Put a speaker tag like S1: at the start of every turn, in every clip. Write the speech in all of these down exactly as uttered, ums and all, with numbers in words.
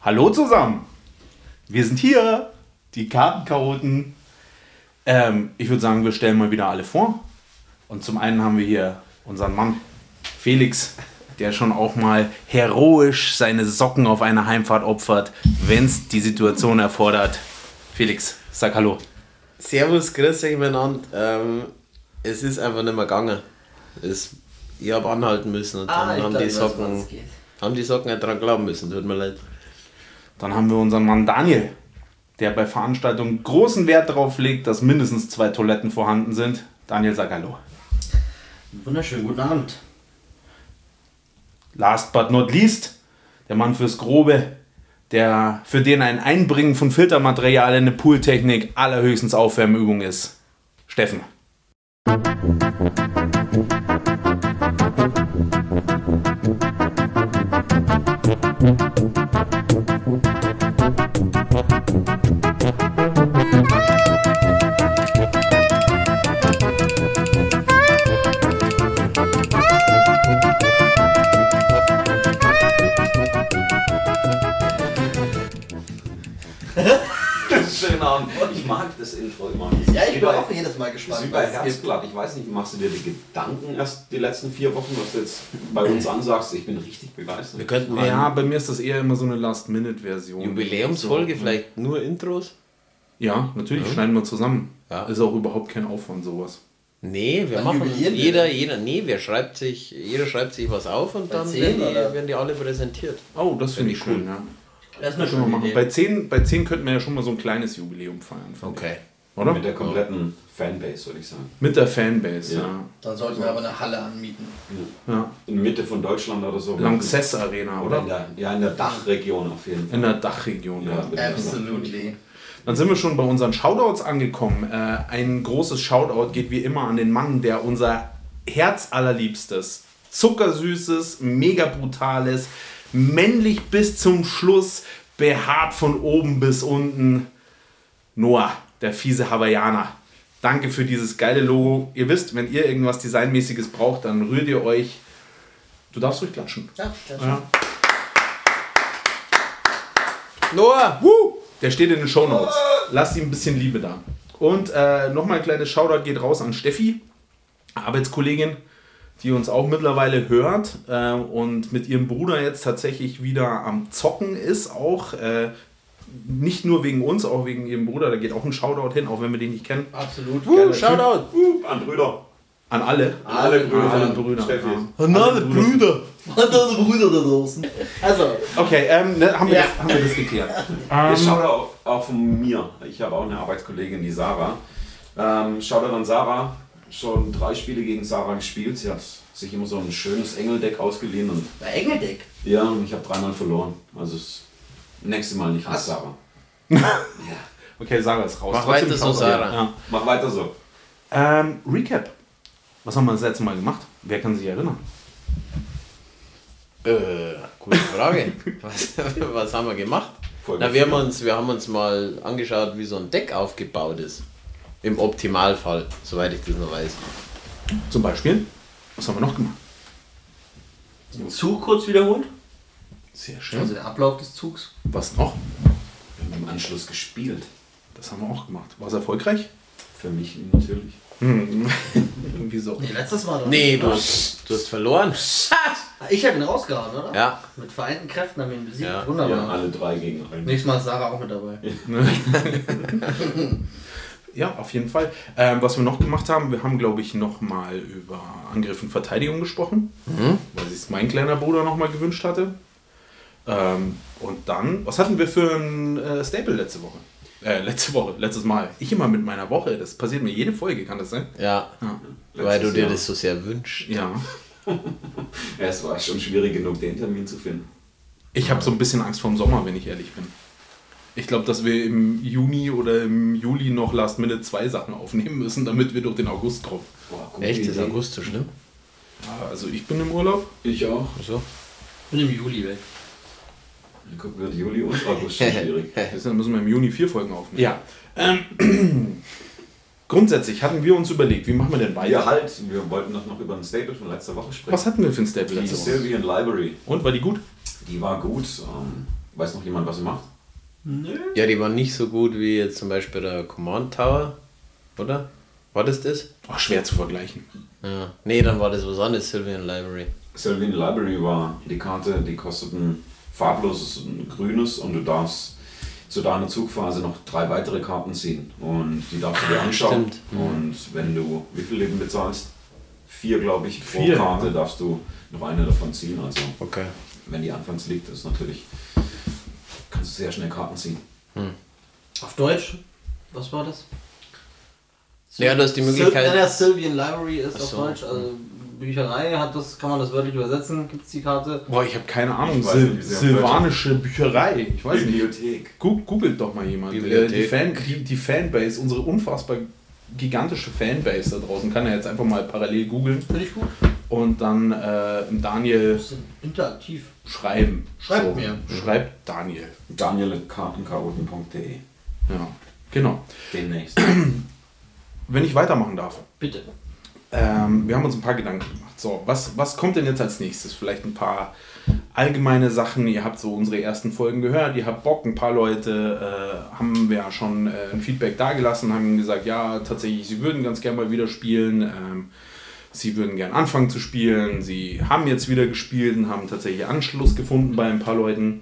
S1: Hallo zusammen, wir sind hier, die Kartenchaoten. Ähm, ich würde sagen, wir stellen mal wieder alle vor. Und zum einen haben wir hier unseren Mann Felix, der schon auch mal heroisch seine Socken auf einer Heimfahrt opfert, wenn es die Situation erfordert. Felix, sag Hallo.
S2: Servus, grüß euch miteinander. Ähm, es ist einfach nicht mehr gegangen. Es, ich habe anhalten müssen und
S3: Ah,
S2: dann haben
S3: glaub,
S2: die Socken, haben die Socken nicht dran glauben müssen. Tut mir leid.
S1: Dann haben wir unseren Mann Daniel, der bei Veranstaltungen großen Wert darauf legt, dass mindestens zwei Toiletten vorhanden sind. Daniel, sag Hallo.
S3: Wunderschönen guten Abend.
S1: Last but not least, der Mann fürs Grobe, der, für den ein Einbringen von Filtermaterial in eine Pooltechnik allerhöchstens Aufwärmübung ist. Steffen.
S4: Schönen Abend. Ich mag das Intro immer.
S3: Ja, ich bin auch jedes Mal gespannt.
S4: Super Herzblatt. Ich weiß nicht, machst du dir die Gedanken erst die letzten vier Wochen, was du jetzt bei uns ansagst? Ich bin richtig begeistert.
S2: Wir könnten mal
S1: Ja, bei mir ist das eher immer so eine Last-Minute-Version.
S2: Jubiläumsfolge,
S1: So.
S2: vielleicht nur Intros?
S1: Ja, natürlich,
S2: Ja.
S1: schneiden wir zusammen.
S2: Ja.
S1: Ist auch überhaupt kein Aufwand, sowas.
S2: Nee, wir
S3: Dann
S2: machen
S3: jubilieren wir
S2: jeder,
S3: dann.
S2: jeder, nee, wer schreibt sich, jeder schreibt sich was auf und
S3: Bei
S2: dann
S3: zehn,
S2: werden die,
S3: oder?
S2: werden die alle präsentiert.
S1: Oh, das finde
S2: Finde
S1: ich
S2: ich
S1: schön, ja.
S3: Das ist
S1: Das
S3: eine
S1: können wir
S3: schöne
S1: machen.
S3: Idee.
S1: Bei zehn, bei zehn könnten wir ja schon mal so ein kleines Jubiläum feiern. finde
S2: Okay.
S1: ich. Oder?
S4: Mit der kompletten Fanbase, würde ich sagen.
S1: Mit der Fanbase, ja.
S4: Ja.
S3: Dann sollten wir aber eine Halle anmieten.
S1: ja.
S4: In Mitte von Deutschland oder so.
S1: Lanxess Arena,
S4: Oder in
S1: oder?
S4: der, ja, in der Dachregion auf jeden Fall.
S1: In der Dachregion, ja.
S4: Ja, bitte.
S3: Absolutely.
S1: Dann sind wir schon bei unseren Shoutouts angekommen. Äh, ein großes Shoutout geht wie immer an den Mann, der unser herzallerliebstes, zuckersüßes, mega brutales, männlich bis zum Schluss, behaart von oben bis unten, Noah, der fiese Hawaiianer. Danke für dieses geile Logo. Ihr wisst, wenn ihr irgendwas Designmäßiges braucht, dann rührt ihr euch. Du darfst ruhig klatschen.
S3: Ja, das
S1: Ja.
S2: Noah!
S1: Woo! Der steht in den Shownotes. Lasst ihm ein bisschen Liebe da. Und äh, nochmal ein kleines Shoutout geht raus an Steffi, Arbeitskollegin, die uns auch mittlerweile hört äh, und mit ihrem Bruder jetzt tatsächlich wieder am Zocken ist. Auch äh, nicht nur wegen uns, auch wegen ihrem Bruder. Da geht auch ein Shoutout hin, auch wenn wir den nicht kennen.
S3: Absolut.
S2: Uh, Shoutout!
S4: Uh, an Brüder.
S1: An alle.
S4: Alle Brüder.
S1: Alle
S4: von
S1: Brüder.
S4: Steffi.
S1: Ja.
S2: An alle Brüder!
S3: Andere Brüder da draußen. Also,
S1: Okay, ähm, ne, haben, wir
S3: Ja.
S1: das, haben wir das geklärt.
S4: Jetzt schaut er auch, auch von mir. Ich habe auch eine Arbeitskollegin, die Sarah. Ähm, schaut er an Sarah. Schon drei Spiele gegen Sarah gespielt. Sie hat sich immer so ein schönes Engeldeck ausgeliehen. Und,
S3: bei Engeldeck.
S4: ja, und ich habe dreimal verloren. Also das nächste Mal nicht mit
S3: Was?
S4: Sarah.
S1: Okay, Sarah ist raus.
S2: Mach
S1: Trotzdem
S2: weiter so,
S1: Shoutout.
S2: Sarah.
S1: Ja.
S4: Mach weiter so.
S1: Ähm, Recap. Was haben wir das letzte Mal gemacht? Wer kann sich erinnern?
S2: Äh, gute Frage. was, was haben wir gemacht?
S4: Folge
S2: Na, wir, haben
S4: vier.
S2: uns, wir haben uns mal angeschaut, wie so ein Deck aufgebaut ist. Im Optimalfall, soweit ich das noch weiß.
S1: Zum Beispiel? Was haben wir noch gemacht?
S3: Den Zug kurz wiederholt.
S1: Sehr schön.
S3: Also den Ablauf des Zugs.
S1: Was noch?
S4: Wir haben im Anschluss gespielt.
S1: Das haben wir auch gemacht. War es erfolgreich?
S4: Für mich natürlich.
S1: Irgendwie so.
S3: Nee, letztes Mal doch.
S2: Nee, du hast, du hast verloren.
S3: Ich habe ihn rausgehauen, oder?
S2: Ja.
S3: Mit vereinten Kräften haben wir ihn besiegt.
S2: Ja.
S3: Wunderbar.
S4: Ja, alle drei gegen einen.
S3: Nächstes Mal ist Sarah auch mit dabei.
S1: Ja, auf jeden Fall. Ähm, was wir noch gemacht haben, wir haben, glaube ich, noch mal über Angriff und Verteidigung gesprochen,
S2: Mhm.
S1: weil sich es mein kleiner Bruder noch mal gewünscht hatte. Ähm, und dann, was hatten wir für ein äh, Staple letzte Woche? Äh, letzte Woche, letztes Mal. Ich immer mit meiner Woche, das passiert mir jede Folge, kann das sein?
S2: Ja,
S1: Ja.
S2: weil du
S4: Letztes
S2: dir
S4: Jahr.
S2: das so sehr wünschst.
S1: Ja.
S4: Ja, es war schon schwierig genug, den Termin zu finden.
S1: Ich habe so ein bisschen Angst vorm Sommer, wenn ich ehrlich bin. Ich glaube, dass wir im Juni oder im Juli noch Last Minute zwei Sachen aufnehmen müssen, damit wir durch den August kommen.
S4: Boah, gute
S2: Echt? Ist
S4: Idee.
S2: August so schlimm?
S1: Ja, also ich bin im Urlaub.
S4: Ich auch.
S2: So.
S3: Bin im Juli weg.
S4: Dann gucken wir Juli und August schon schwierig.
S1: Deshalb müssen wir im Juni vier Folgen aufnehmen. Ja. Ähm, grundsätzlich hatten wir uns überlegt, wie machen wir denn weiter?
S4: Ja, halt, wir wollten doch noch über ein Staple von letzter Woche sprechen.
S1: Was hatten wir für ein Staple
S4: Die
S1: letzte Woche?
S4: Sylvian Library.
S1: Und, war die gut?
S4: Die war gut. Ähm, Weiß noch jemand, was sie macht?
S3: Nö.
S2: Ja, die waren nicht so gut wie jetzt zum Beispiel der Command Tower, oder? War das das?
S1: Oh, schwer zu vergleichen.
S2: Ja. Nee, dann war das was anderes, Sylvian Library.
S4: Sylvian Library war die Karte, die kostet ein farbloses, ein grünes und du darfst zu deiner Zugphase noch drei weitere Karten ziehen und die darfst du dir anschauen.
S2: Stimmt.
S4: Und wenn du wie viel Leben bezahlst? Vier, glaube ich, pro
S1: Vier,
S4: Karte
S1: ja.
S4: darfst du noch eine davon ziehen. Also
S2: Okay.
S4: wenn die anfangs liegt, ist natürlich, kannst du sehr schnell Karten ziehen.
S3: Auf Deutsch? Was war das?
S2: Ja, du hast die Möglichkeit-
S3: Sil- ja, Sylvian Library ist
S2: Ach
S3: auf
S2: so.
S3: Deutsch. Also Bücherei hat das, kann man das wörtlich übersetzen? Gibt es die Karte?
S1: Boah, ich habe keine Ahnung.
S4: Ich weiß
S1: Sil
S4: nicht, wie sie auf
S1: Silvanische Bücherei. Ich weiß nicht.
S4: Bibliothek.
S1: Gu- Googelt doch mal jemand.
S2: Bibliothek.
S1: Äh, Die, Fan, die, die Fanbase, unsere unfassbar gigantische Fanbase da draußen, kann er jetzt einfach mal parallel googeln
S3: Finde ich gut.
S1: und dann äh, Daniel
S3: Das ist interaktiv.
S1: schreiben.
S3: Schreibt mir.
S1: Schreibt Daniel.
S4: Daniel kartenchaoten punkt de.
S1: Ja, genau.
S4: Demnächst.
S1: Wenn ich weitermachen darf.
S3: Bitte.
S1: Ähm, wir haben uns ein paar Gedanken gemacht. So, was, was kommt denn jetzt als nächstes? Vielleicht ein paar allgemeine Sachen. Ihr habt so unsere ersten Folgen gehört, ihr habt Bock. Ein paar Leute äh, haben wir ja schon äh, ein Feedback dagelassen, haben gesagt, ja, tatsächlich, sie würden ganz gerne mal wieder spielen. Ähm, sie würden gern anfangen zu spielen. Sie haben jetzt wieder gespielt und haben tatsächlich Anschluss gefunden bei ein paar Leuten.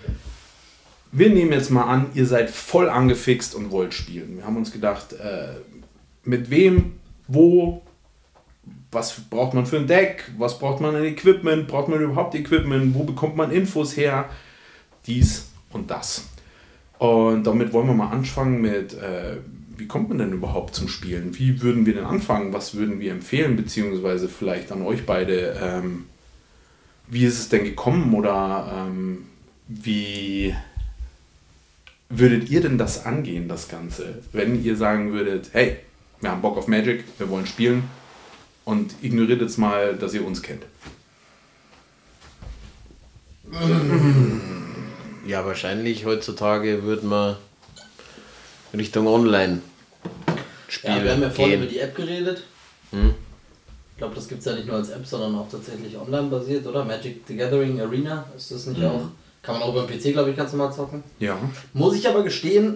S1: Wir nehmen jetzt mal an, ihr seid voll angefixt und wollt spielen. Wir haben uns gedacht, äh, mit wem, wo, was braucht man für ein Deck, was braucht man an Equipment, braucht man überhaupt Equipment, wo bekommt man Infos her, dies und das. Und damit wollen wir mal anfangen mit, äh, wie kommt man denn überhaupt zum Spielen? Wie würden wir denn anfangen? Was würden wir empfehlen, beziehungsweise vielleicht an euch beide, ähm, wie ist es denn gekommen oder ähm, wie würdet ihr denn das angehen, das Ganze? Wenn ihr sagen würdet, hey, wir haben Bock auf Magic, wir wollen spielen und ignoriert jetzt mal, dass ihr uns kennt.
S2: Ja, wahrscheinlich heutzutage würde man Richtung Online spielen
S3: Ja, wir haben ja vorhin über
S2: gehen.
S3: die App geredet.
S2: Hm?
S3: Ich glaube, das gibt es ja nicht nur als App, sondern auch tatsächlich online basiert, oder? Magic the Gathering Arena, ist das nicht auch? Kann man auch über den P C, glaube ich, ganz normal zocken.
S1: Ja.
S3: Muss ich aber gestehen,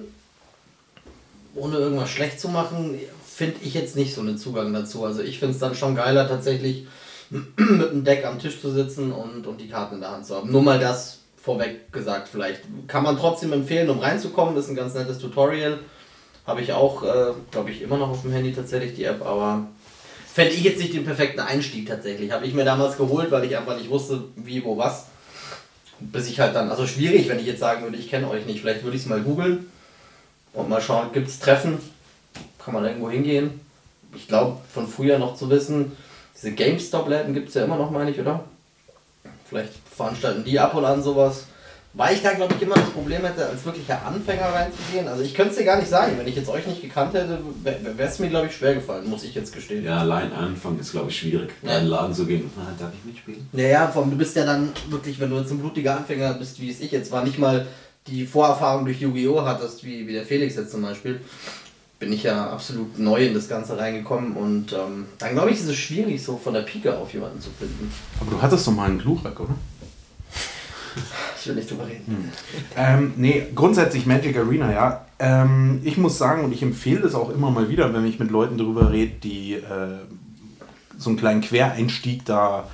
S3: ohne irgendwas schlecht zu machen, finde ich jetzt nicht so einen Zugang dazu. Also ich finde es dann schon geiler, tatsächlich mit einem Deck am Tisch zu sitzen und, und die Karten in der Hand zu haben. Nur mal das vorweg gesagt vielleicht. Kann man trotzdem empfehlen, um reinzukommen. Das ist ein ganz nettes Tutorial. Habe ich auch, äh, glaube ich, immer noch auf dem Handy tatsächlich die App, aber fände ich jetzt nicht den perfekten Einstieg tatsächlich. Habe ich mir damals geholt, weil ich einfach nicht wusste, wie, wo, was. Bis ich halt dann, also schwierig, wenn ich jetzt sagen würde, ich kenne euch nicht. Vielleicht würde ich es mal googeln und mal schauen, gibt es Treffen? Kann man irgendwo hingehen? Ich glaube, von früher noch zu wissen, diese GameStop-Läden gibt es ja immer noch, meine ich, oder? Vielleicht veranstalten die ab und an sowas. Weil ich da, glaube ich, immer das Problem hätte, als wirklicher Anfänger reinzugehen. Also ich könnte es dir gar nicht sagen. Wenn ich jetzt euch nicht gekannt hätte, wäre es mir, glaube ich, schwer gefallen, muss ich jetzt gestehen.
S4: Ja, allein Anfang ist, glaube ich, schwierig, in
S3: Ja.
S4: einen Laden zu gehen. Ah, darf ich mitspielen?
S3: Naja, vor allem, du bist ja dann wirklich, wenn du jetzt ein blutiger Anfänger bist, wie es ich jetzt war, nicht mal die Vorerfahrung durch Yu-Gi-Oh! Hattest, wie, wie der Felix jetzt zum Beispiel, bin ich ja absolut neu in das Ganze reingekommen und ähm, dann glaube ich, ist es schwierig, so von der Pike auf jemanden zu finden.
S1: Aber du hattest doch mal einen Glurak, oder?
S3: Ich will nicht drüber reden.
S1: Ähm, nee, grundsätzlich Magic Arena, ja. Ähm, ich muss sagen, und ich empfehle das auch immer mal wieder, wenn ich mit Leuten darüber rede, die äh, so einen kleinen Quereinstieg da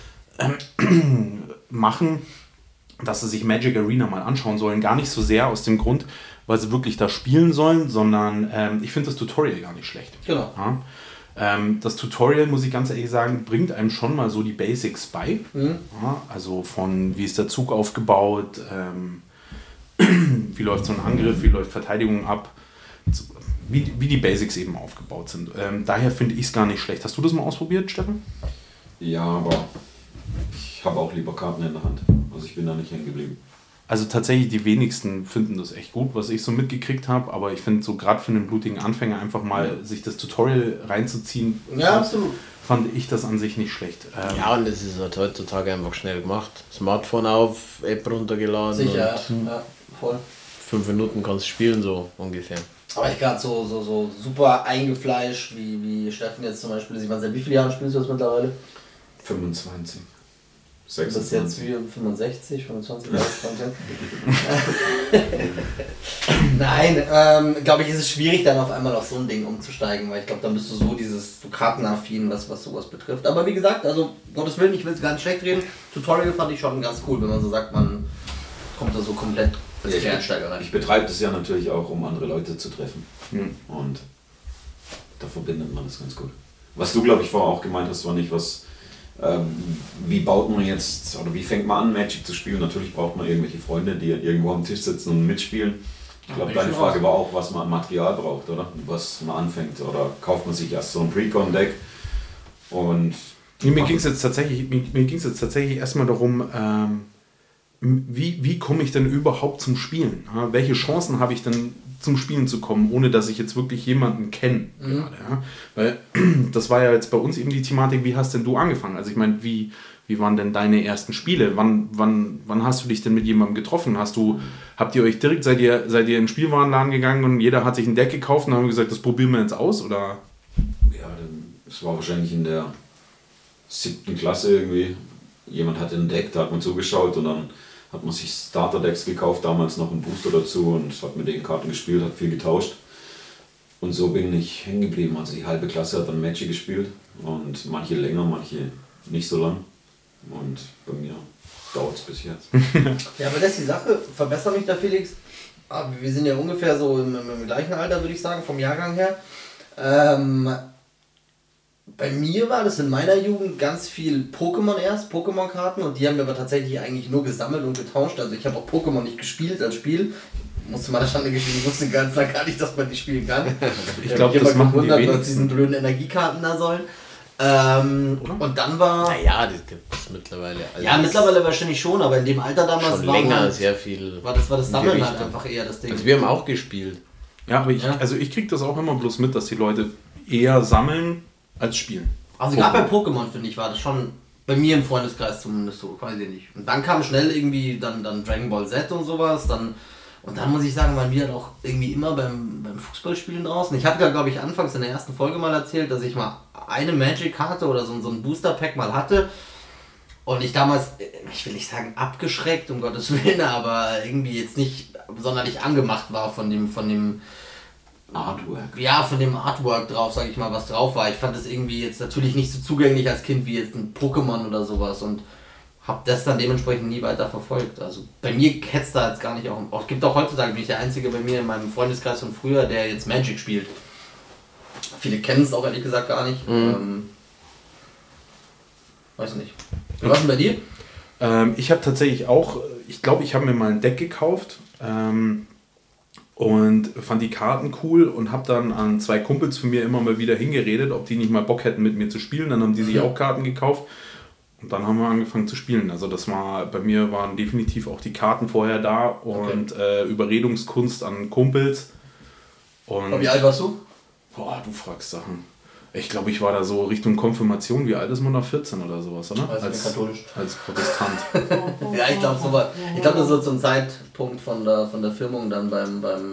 S1: ähm, machen, dass sie sich Magic Arena mal anschauen sollen. Gar nicht so sehr aus dem Grund, weil sie wirklich da spielen sollen, sondern ähm, ich finde das Tutorial gar nicht schlecht.
S3: Genau.
S1: Ja? Ähm, das Tutorial, muss ich ganz ehrlich sagen, bringt einem schon mal so die Basics bei.
S3: Mhm.
S1: Ja, also von wie ist der Zug aufgebaut, ähm, wie läuft so ein Angriff, wie läuft Verteidigung ab, wie, wie die Basics eben aufgebaut sind. Ähm, daher finde ich es gar nicht schlecht. Hast du das mal ausprobiert, Steffen?
S4: Ja, aber ich habe auch lieber Karten in der Hand. Also ich bin da nicht hängen geblieben.
S1: Also tatsächlich die wenigsten finden das echt gut, was ich so mitgekriegt habe, aber ich finde so gerade für einen blutigen Anfänger einfach mal sich das Tutorial reinzuziehen,
S3: Ja,
S1: fand,
S3: absolut.
S1: fand ich das an sich nicht schlecht. Ähm,
S2: Ja, und es ist halt heutzutage einfach schnell gemacht. Smartphone auf, App runtergeladen
S3: Sicher,
S2: und
S3: ja, voll.
S2: fünf Minuten kannst du spielen, so ungefähr.
S3: Aber ich gerade so, so, so super eingefleischt, wie, wie Steffen jetzt zum Beispiel. Sie waren seit wie vielen Jahren spielst du das mittlerweile?
S4: fünfundzwanzig.
S3: Du bist jetzt wie fünfundsechzig, fünfundzwanzig Jahre. Nein, ähm, glaube ich, ist es schwierig, dann auf einmal auf so ein Ding umzusteigen, weil ich glaube, dann bist du so dieses so kartenaffin, was, was sowas betrifft. Aber wie gesagt, also Gottes Willen, ich will es gar nicht schlecht reden. Tutorial fand ich schon ganz cool, wenn man so sagt, man kommt da so komplett als Quereinsteiger rein.
S4: Ich betreibe das ja natürlich auch, um andere Leute zu treffen.
S1: Mhm.
S4: Und da verbindet man das ganz gut. Was du, glaube ich, vorher auch gemeint hast, war nicht was. Ähm, wie baut man jetzt, oder wie fängt man an, Magic zu spielen? Natürlich braucht man irgendwelche Freunde, die irgendwo am Tisch sitzen und mitspielen. Ich glaube, deine Frage war auch, was man an Material braucht, oder? Was man anfängt. Oder kauft man sich erst so ein Precon-Deck und...
S1: Nee, mir ging es jetzt tatsächlich, mir, mir ging's jetzt tatsächlich erstmal darum, ähm, wie, wie komme ich denn überhaupt zum Spielen? Ja, welche Chancen habe ich denn zum Spielen zu kommen, ohne dass ich jetzt wirklich jemanden kenne? Mhm. Gerade, ja? Weil das war ja jetzt bei uns eben die Thematik, wie hast denn du angefangen? Also ich meine, wie, wie waren denn deine ersten Spiele? Wann, wann, wann hast du dich denn mit jemandem getroffen? Hast du, habt ihr euch direkt, seid ihr, seid ihr in den Spielwarenladen gegangen und jeder hat sich ein Deck gekauft und haben gesagt, das probieren wir jetzt aus? Oder?
S4: Ja, das war wahrscheinlich in der siebten Klasse irgendwie. Jemand hatte ein Deck, da hat man zugeschaut und dann hat man sich Starter-Decks gekauft, damals noch einen Booster dazu und hat mit den Karten gespielt, hat viel getauscht. Und so bin ich hängen geblieben. Also die halbe Klasse hat dann Magic gespielt und manche länger, manche nicht so lang. Und bei mir dauert es bis jetzt.
S3: Ja, aber das ist die Sache, verbessere mich da Felix. Wir sind ja ungefähr so im, im gleichen Alter, würde ich sagen, vom Jahrgang her. Ähm, Bei mir war das in meiner Jugend ganz viel Pokémon erst, Pokémon-Karten, und die haben wir aber tatsächlich eigentlich nur gesammelt und getauscht. Also ich habe auch Pokémon nicht gespielt als Spiel. Ich musste mal der Schande gestehen, ich wusste ganz lange gar nicht, dass man die spielen kann.
S1: Ich glaube, das machen
S3: gewundert,
S1: die
S3: was diesen blöden Energiekarten da sollen. Ähm, und dann war...
S2: Naja, das gibt es mittlerweile. Also
S3: ja, mittlerweile wahrscheinlich schon, aber in dem Alter damals
S2: schon
S3: war
S2: länger
S3: halt,
S2: sehr viel.
S3: War das, war das Sammeln
S2: Gewicht.
S3: halt einfach eher das Ding.
S2: Also wir haben auch gespielt.
S1: Ja, aber ich,
S3: Ja.
S1: also ich kriege das auch immer bloß mit, dass die Leute eher sammeln als spielen.
S3: Also gerade bei Pokémon, finde ich, war das schon bei mir im Freundeskreis zumindest so, weiß ich nicht. Und dann kam schnell irgendwie dann, dann Dragon Ball Z und sowas, dann und dann muss ich sagen, waren wir halt auch irgendwie immer beim, beim Fußballspielen draußen. Ich hatte ja, glaube ich, anfangs in der ersten Folge mal erzählt, dass ich mal eine Magic-Karte oder so, so ein Booster-Pack mal hatte. Und ich damals, ich will nicht sagen abgeschreckt, um Gottes Willen, aber irgendwie jetzt nicht sonderlich angemacht war von dem, von dem
S4: Artwork.
S3: Ja, von dem Artwork drauf, sage ich mal, was drauf war. Ich fand das irgendwie jetzt natürlich nicht so zugänglich als Kind wie jetzt ein Pokémon oder sowas und habe das dann dementsprechend nie weiter verfolgt. Also bei mir hätte es da jetzt gar nicht auch... Es gibt auch heutzutage, bin ich der Einzige bei mir in meinem Freundeskreis von früher, der jetzt Magic spielt. Viele kennen es auch ehrlich gesagt gar nicht. Mhm. Ähm, weiß nicht. Und was denn bei dir?
S1: Ähm, ich habe tatsächlich auch, ich glaube, ich habe mir mal ein Deck gekauft ähm, und fand die Karten cool und habe dann an zwei Kumpels von mir immer mal wieder hingeredet, ob die nicht mal Bock hätten mit mir zu spielen. Dann haben die sich auch Karten gekauft und dann haben wir angefangen zu spielen. Also das war, bei mir waren definitiv auch die Karten vorher da und okay. äh, Überredungskunst an Kumpels. Und
S3: und wie alt warst du?
S1: Boah, du fragst Sachen. Ich glaube, ich war da so Richtung Konfirmation. Wie alt ist man da? vierzehn oder sowas, oder?
S3: Also
S1: als,
S3: katholisch.
S1: als Protestant.
S3: Ja, ich glaube, so war, ich glaube, das ist so zum Zeitpunkt von der, von der Firmung dann beim, beim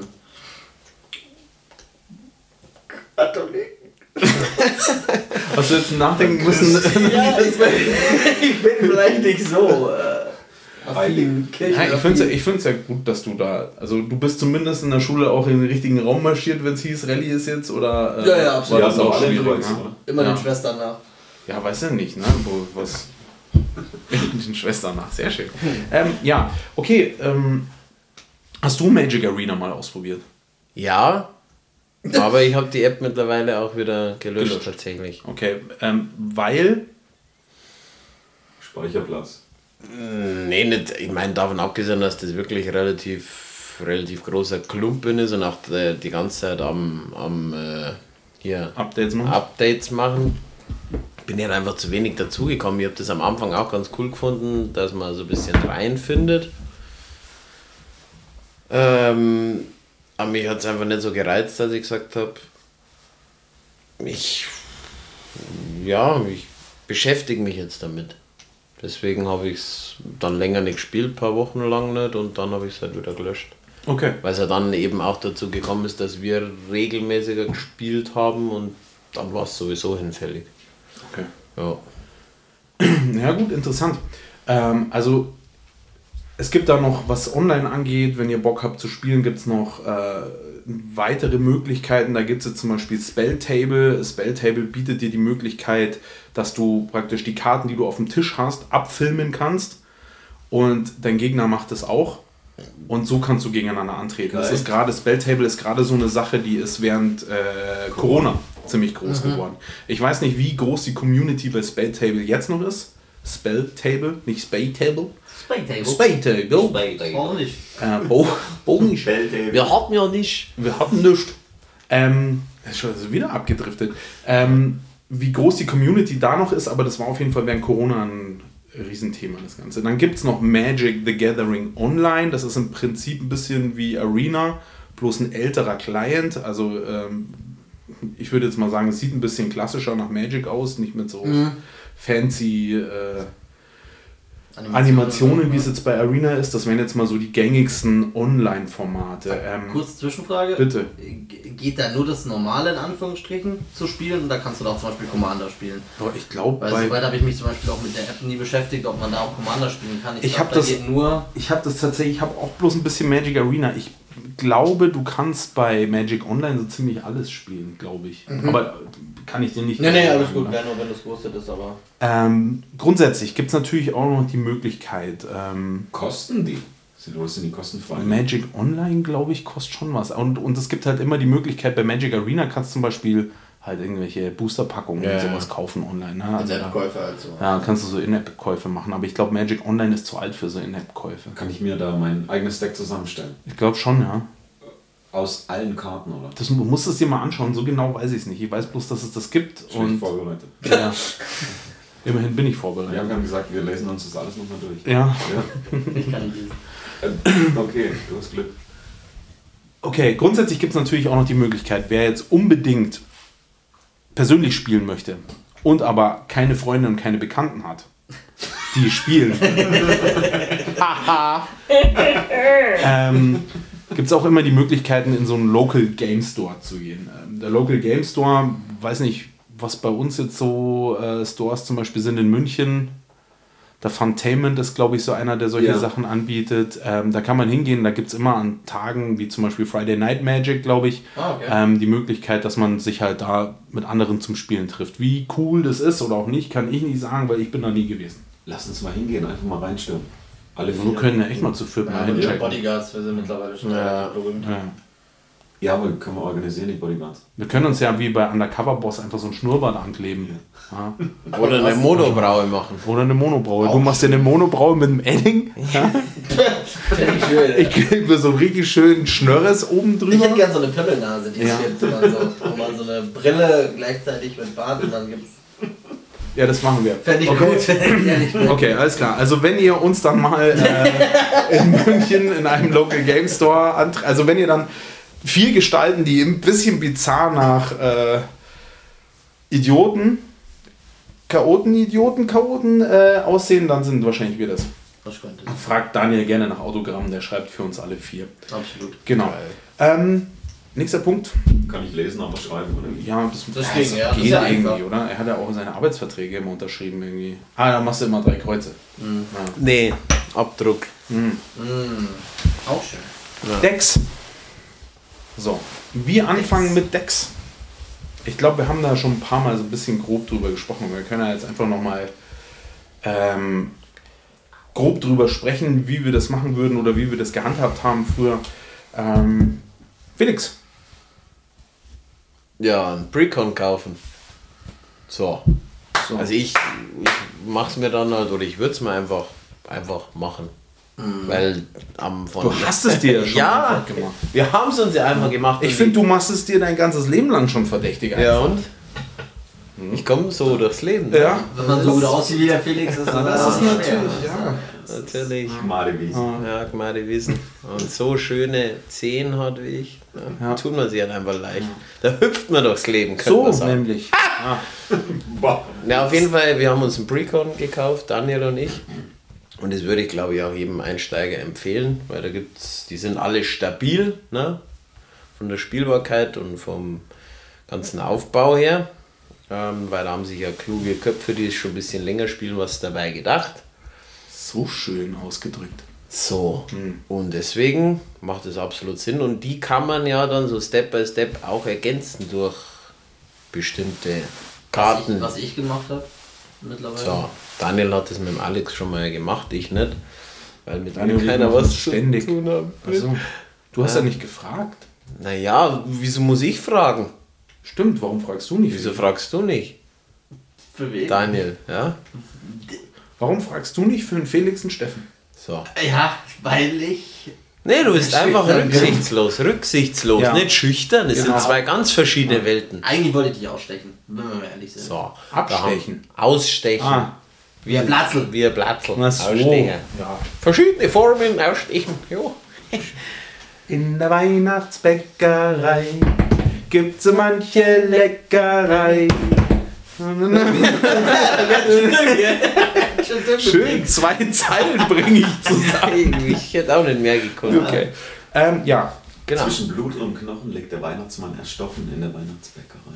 S3: Katholiken.
S1: Hast du jetzt nachdenken müssen?
S3: Ja, ich bin, ich bin vielleicht nicht so äh, affin,
S1: ja, ich finde es ja, ja gut, dass du da, also du bist zumindest in der Schule auch in den richtigen Raum marschiert, wenn es hieß, Rallye ist jetzt, oder äh,
S3: ja, ja, absolut.
S1: war das auch schwierig?
S4: Kreuz,
S1: Ne?
S3: Immer
S1: ja.
S3: den Schwestern nach.
S1: Ja, weiß ja nicht, ne? Wo, was den Schwestern nach, sehr schön. Ähm, ja, okay, ähm, hast du Magic Arena mal ausprobiert?
S2: Ja, aber ich habe die App mittlerweile auch wieder gelöscht, gelöscht. tatsächlich.
S1: Okay, ähm, weil?
S4: Speicherplatz.
S2: Nee, nicht. Ich meine, davon abgesehen, dass das wirklich relativ, relativ großer Klumpen ist und auch die, die ganze Zeit am, am äh, hier
S1: Updates machen.
S2: Updates machen. Bin ja einfach zu wenig dazugekommen. Ich habe das am Anfang auch ganz cool gefunden, dass man so ein bisschen reinfindet. Ähm, aber mich hat es einfach nicht so gereizt, dass ich gesagt habe, ich, ja, ich beschäftige mich jetzt damit. Deswegen habe ich es dann länger nicht gespielt, ein paar Wochen lang nicht, und dann habe ich es halt wieder gelöscht.
S1: Okay.
S2: Weil es ja dann eben auch dazu gekommen ist, dass wir regelmäßiger gespielt haben und dann war es sowieso hinfällig.
S1: Okay.
S2: Ja.
S1: Ja gut, interessant. Ähm, also es gibt da noch, was online angeht, wenn ihr Bock habt zu spielen, gibt es noch äh, weitere Möglichkeiten. Da gibt es jetzt zum Beispiel Spelltable. Spelltable bietet dir die Möglichkeit, dass du praktisch die Karten, die du auf dem Tisch hast, abfilmen kannst und dein Gegner macht das auch. Und so kannst du gegeneinander antreten. Das ist gerade, Spelltable ist gerade so eine Sache, die ist während äh, Corona ziemlich groß mhm. geworden. Ich weiß nicht, wie groß die Community bei Spelltable jetzt noch ist. Spelltable, nicht Spaytable.
S3: Spaytable.
S1: Spaytable.
S3: Spaytable. Auch nicht.
S1: Äh, Bo, Bo nicht.
S2: Wir hatten ja nicht.
S1: Wir hatten nichts. Ähm, das ist schon wieder abgedriftet. Ähm, wie groß die Community da noch ist, aber das war auf jeden Fall während Corona ein Riesenthema, das Ganze. Dann gibt es noch Magic the Gathering Online. Das ist im Prinzip ein bisschen wie Arena, bloß ein älterer Client. Also ähm, ich würde jetzt mal sagen, es sieht ein bisschen klassischer nach Magic aus, nicht mit so mhm. fancy äh, Animationen, Animationen wie es jetzt bei Arena ist. Das wären jetzt mal so die gängigsten Online-Formate. Ähm,
S3: Kurze Zwischenfrage.
S1: Bitte.
S3: Geht da nur das Normale in Anführungsstrichen zu spielen oder kannst du da auch zum Beispiel Commander spielen?
S1: Doch, ich glaube,
S3: weil soweit habe ich mich zum Beispiel auch mit der App nie beschäftigt, ob man da auch Commander spielen kann.
S1: Ich, ich habe das nur. Ich habe das tatsächlich. Ich habe auch bloß ein bisschen Magic Arena. Ich glaube, du kannst bei Magic Online so ziemlich alles spielen, glaube ich. Mhm. Aber kann ich dir nicht.
S3: Nee, nee, alles gut, wäre nur, wenn du es wusstet ist, aber.
S1: Ähm, grundsätzlich gibt es natürlich auch noch die Möglichkeit. Ähm,
S4: Kosten die? Wo sind die kostenfrei?
S1: Magic Online, glaube ich, kostet schon was. Und, und es gibt halt immer die Möglichkeit, bei Magic Arena kannst du zum Beispiel halt irgendwelche Boosterpackungen
S2: ja,
S1: und sowas kaufen online. Ne? Also
S3: In-App-Käufe also.
S1: Ja, kannst du so In-App-Käufe machen. Aber ich glaube, Magic Online ist zu alt für so In-App-Käufe.
S4: Kann ich mir da mein eigenes Deck zusammenstellen?
S1: Ich glaube schon, ja.
S4: Aus allen Karten, oder?
S1: Das, du musst es dir mal anschauen, so genau weiß ich es nicht. Ich weiß bloß, dass es das gibt.
S4: Schlecht
S1: und
S4: vorbereitet.
S1: Ja. Immerhin bin ich vorbereitet.
S4: Wir haben gesagt, wir lesen uns das alles nochmal durch.
S1: Ja.
S4: ja.
S3: Ich kann nicht lesen.
S4: Okay, du hast Glück.
S1: Okay, grundsätzlich gibt es natürlich auch noch die Möglichkeit, wer jetzt unbedingt persönlich spielen möchte und aber keine Freunde und keine Bekannten hat, die spielen. ähm, gibt es auch immer die Möglichkeiten, in so einen Local Game Store zu gehen. Ähm, der Local Game Store, weiß nicht, was bei uns jetzt so äh, Stores zum Beispiel sind in München. Der Funtainment ist, glaube ich, so einer, der solche ja. Sachen anbietet. Ähm, da kann man hingehen, da gibt es immer an Tagen, wie zum Beispiel Friday Night Magic, glaube ich,
S3: ah, okay.
S1: ähm, die Möglichkeit, dass man sich halt da mit anderen zum Spielen trifft. Wie cool das ist oder auch nicht, kann ich nicht sagen, weil ich bin da nie gewesen.
S4: Lass uns mal hingehen, einfach mal reinstürmen. Alle
S1: wir können ja echt mal zu viert mal
S3: ja,
S1: hinchecken.
S3: Bodyguards, wir sind mittlerweile schon
S2: ja.
S3: berühmt.
S1: Ja.
S4: Ja, aber können wir organisieren, die Bodyguards.
S1: Wir können uns ja wie bei Undercover Boss einfach so ein Schnurrbart ankleben. Ja.
S2: Oder eine Monobraue machen.
S1: Oder eine Monobraue. Du machst ja eine Monobraue mit einem Edding. Ja.
S3: ich schön,
S1: ich klebe so richtig schön Schnörres oben drüber.
S3: Ich hätte gerne so eine Pimmelnase, die
S1: ja.
S3: es gibt. Oder so. Wo man so eine Brille gleichzeitig mit Bart und dann gibt's.
S1: Ja, das machen wir.
S3: Fände ich
S1: okay.
S3: gut, fände ich ehrlich gut.
S1: Okay, alles klar. Also wenn ihr uns dann mal äh, in München in einem Local Game Store antrefft, also wenn ihr dann vier Gestalten, die ein bisschen bizarr nach äh, Idioten, Chaoten, Idioten, Chaoten äh, aussehen, dann sind wahrscheinlich wir das.
S3: Das könnte.
S1: Fragt Daniel gerne nach Autogramm, der schreibt für uns alle vier.
S3: Absolut.
S1: Genau. Ähm, nächster Punkt.
S4: Kann ich lesen, aber schreiben, oder wie?
S1: Ja, das,
S3: das,
S1: das
S3: ging, ja,
S1: geht
S3: das ja
S1: irgendwie,
S3: einfach.
S1: oder? Er hat ja auch seine Arbeitsverträge immer unterschrieben irgendwie. Ah, da machst du immer drei Kreuze.
S3: Mhm.
S1: Ja.
S2: Nee, Abdruck.
S1: Mhm.
S3: Mhm. Auch schön.
S1: Ja. Decks. So, wir anfangen mit Decks. Ich glaube, wir haben da schon ein paar Mal so ein bisschen grob drüber gesprochen. Wir können ja jetzt einfach nochmal ähm, grob drüber sprechen, wie wir das machen würden oder wie wir das gehandhabt haben früher. Ähm, Felix.
S2: Ja, ein Precon kaufen. So.
S1: so.
S2: Also ich, ich mach's mir dann halt, oder ich würde es mir einfach, einfach machen. Mhm. Weil am von
S1: Du hast es dir schon
S2: ja,
S1: einfach gemacht.
S2: Wir haben es uns ja einfach gemacht.
S1: Ich finde, du machst es dir dein ganzes Leben lang schon verdächtig.
S2: Ja und? Ich komme so durchs Leben. Ne?
S1: Ja.
S3: Wenn man so gut aussieht wie der Felix ist, dann
S1: das ist natürlich,
S3: ja.
S2: Natürlich.
S4: Gmadewiesen.
S2: Ja, Gmadewiesen. Und so schöne Zehen hat wie ich. Ne?
S1: Ja.
S2: Tut man sich halt einfach leicht. Da hüpft man durchs Leben, könnte
S1: So
S2: man sagen.
S1: nämlich.
S2: Ah. Ja, auf jeden Fall, wir haben uns einen Precon gekauft, Daniel und ich. Und das würde ich, glaube ich, auch jedem Einsteiger empfehlen, weil da gibt's, die sind alle stabil, ne? Von der Spielbarkeit und vom ganzen Aufbau her. Ähm, weil da haben sich ja kluge Köpfe, die schon ein bisschen länger spielen, was dabei gedacht.
S1: So schön ausgedrückt.
S2: So, und deswegen macht es absolut Sinn. Und die kann man ja dann so Step by Step auch ergänzen durch bestimmte Karten.
S3: Was ich, was ich gemacht habe mittlerweile.
S2: So, Daniel hat das mit dem Alex schon mal gemacht, ich nicht. Weil mit
S1: Daniel
S2: mir keiner
S1: macht
S2: was
S1: das ständig.
S2: zu tun hat.
S1: Also, du hast ja. ja nicht gefragt.
S2: Naja, wieso muss ich fragen?
S1: Stimmt, warum fragst du nicht?
S2: Wieso fragst du nicht?
S3: Für wen?
S2: Daniel, ja?
S1: Warum fragst du nicht für den Felix und Steffen?
S2: So.
S3: Ja, weil ich...
S2: Nee, du bist einfach
S3: Schüchtern bin.
S2: rücksichtslos. Rücksichtslos,
S1: Ja.
S2: nicht schüchtern. Das
S1: Genau.
S2: sind zwei ganz verschiedene Welten.
S3: Eigentlich wollte ich dich ausstechen, wenn wir mal ehrlich sind.
S2: So.
S1: Abstechen.
S2: Da haben- Ausstechen.
S1: Ah,
S3: Wie ein Platzl.
S2: Wie ein Blattl.
S1: na so.
S2: Ausstechen.
S1: Ja.
S2: Verschiedene Formen ausstechen. Jo.
S1: In der Weihnachtsbäckerei gibt's so manche Leckerei. Schön, zwei Zeilen bringe ich zusammen.
S2: Ich hätte auch nicht mehr gekonnt.
S1: Okay. Ähm, ja,
S2: Genau.
S4: Zwischen Blut und Knochen liegt der Weihnachtsmann erstochen in der Weihnachtsbäckerei.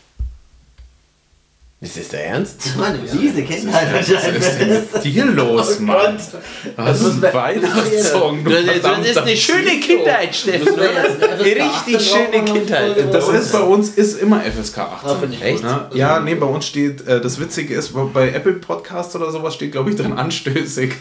S2: Ist das der Ernst?
S3: Das war eine miese Kindheit wahrscheinlich.
S1: was ist hier los, Mann? Das ist ein Weihnachtssong. du
S2: Das ist, das ist
S1: verdammter
S2: eine schöne Kindheit, Steffen.
S3: Müssen wir jetzt eine
S2: Eine
S3: F S K
S2: richtig
S3: achtzehn
S2: schöne
S3: drauf machen?
S2: Kindheit.
S1: Das ist bei uns ist immer F S K
S3: Ah,
S1: achtzehn.
S3: finde ich
S2: Echt?
S3: gut.
S1: Ne? Ja, nee, bei uns steht, äh, das Witzige ist, bei Apple Podcast oder sowas steht, glaube ich, drin anstößig.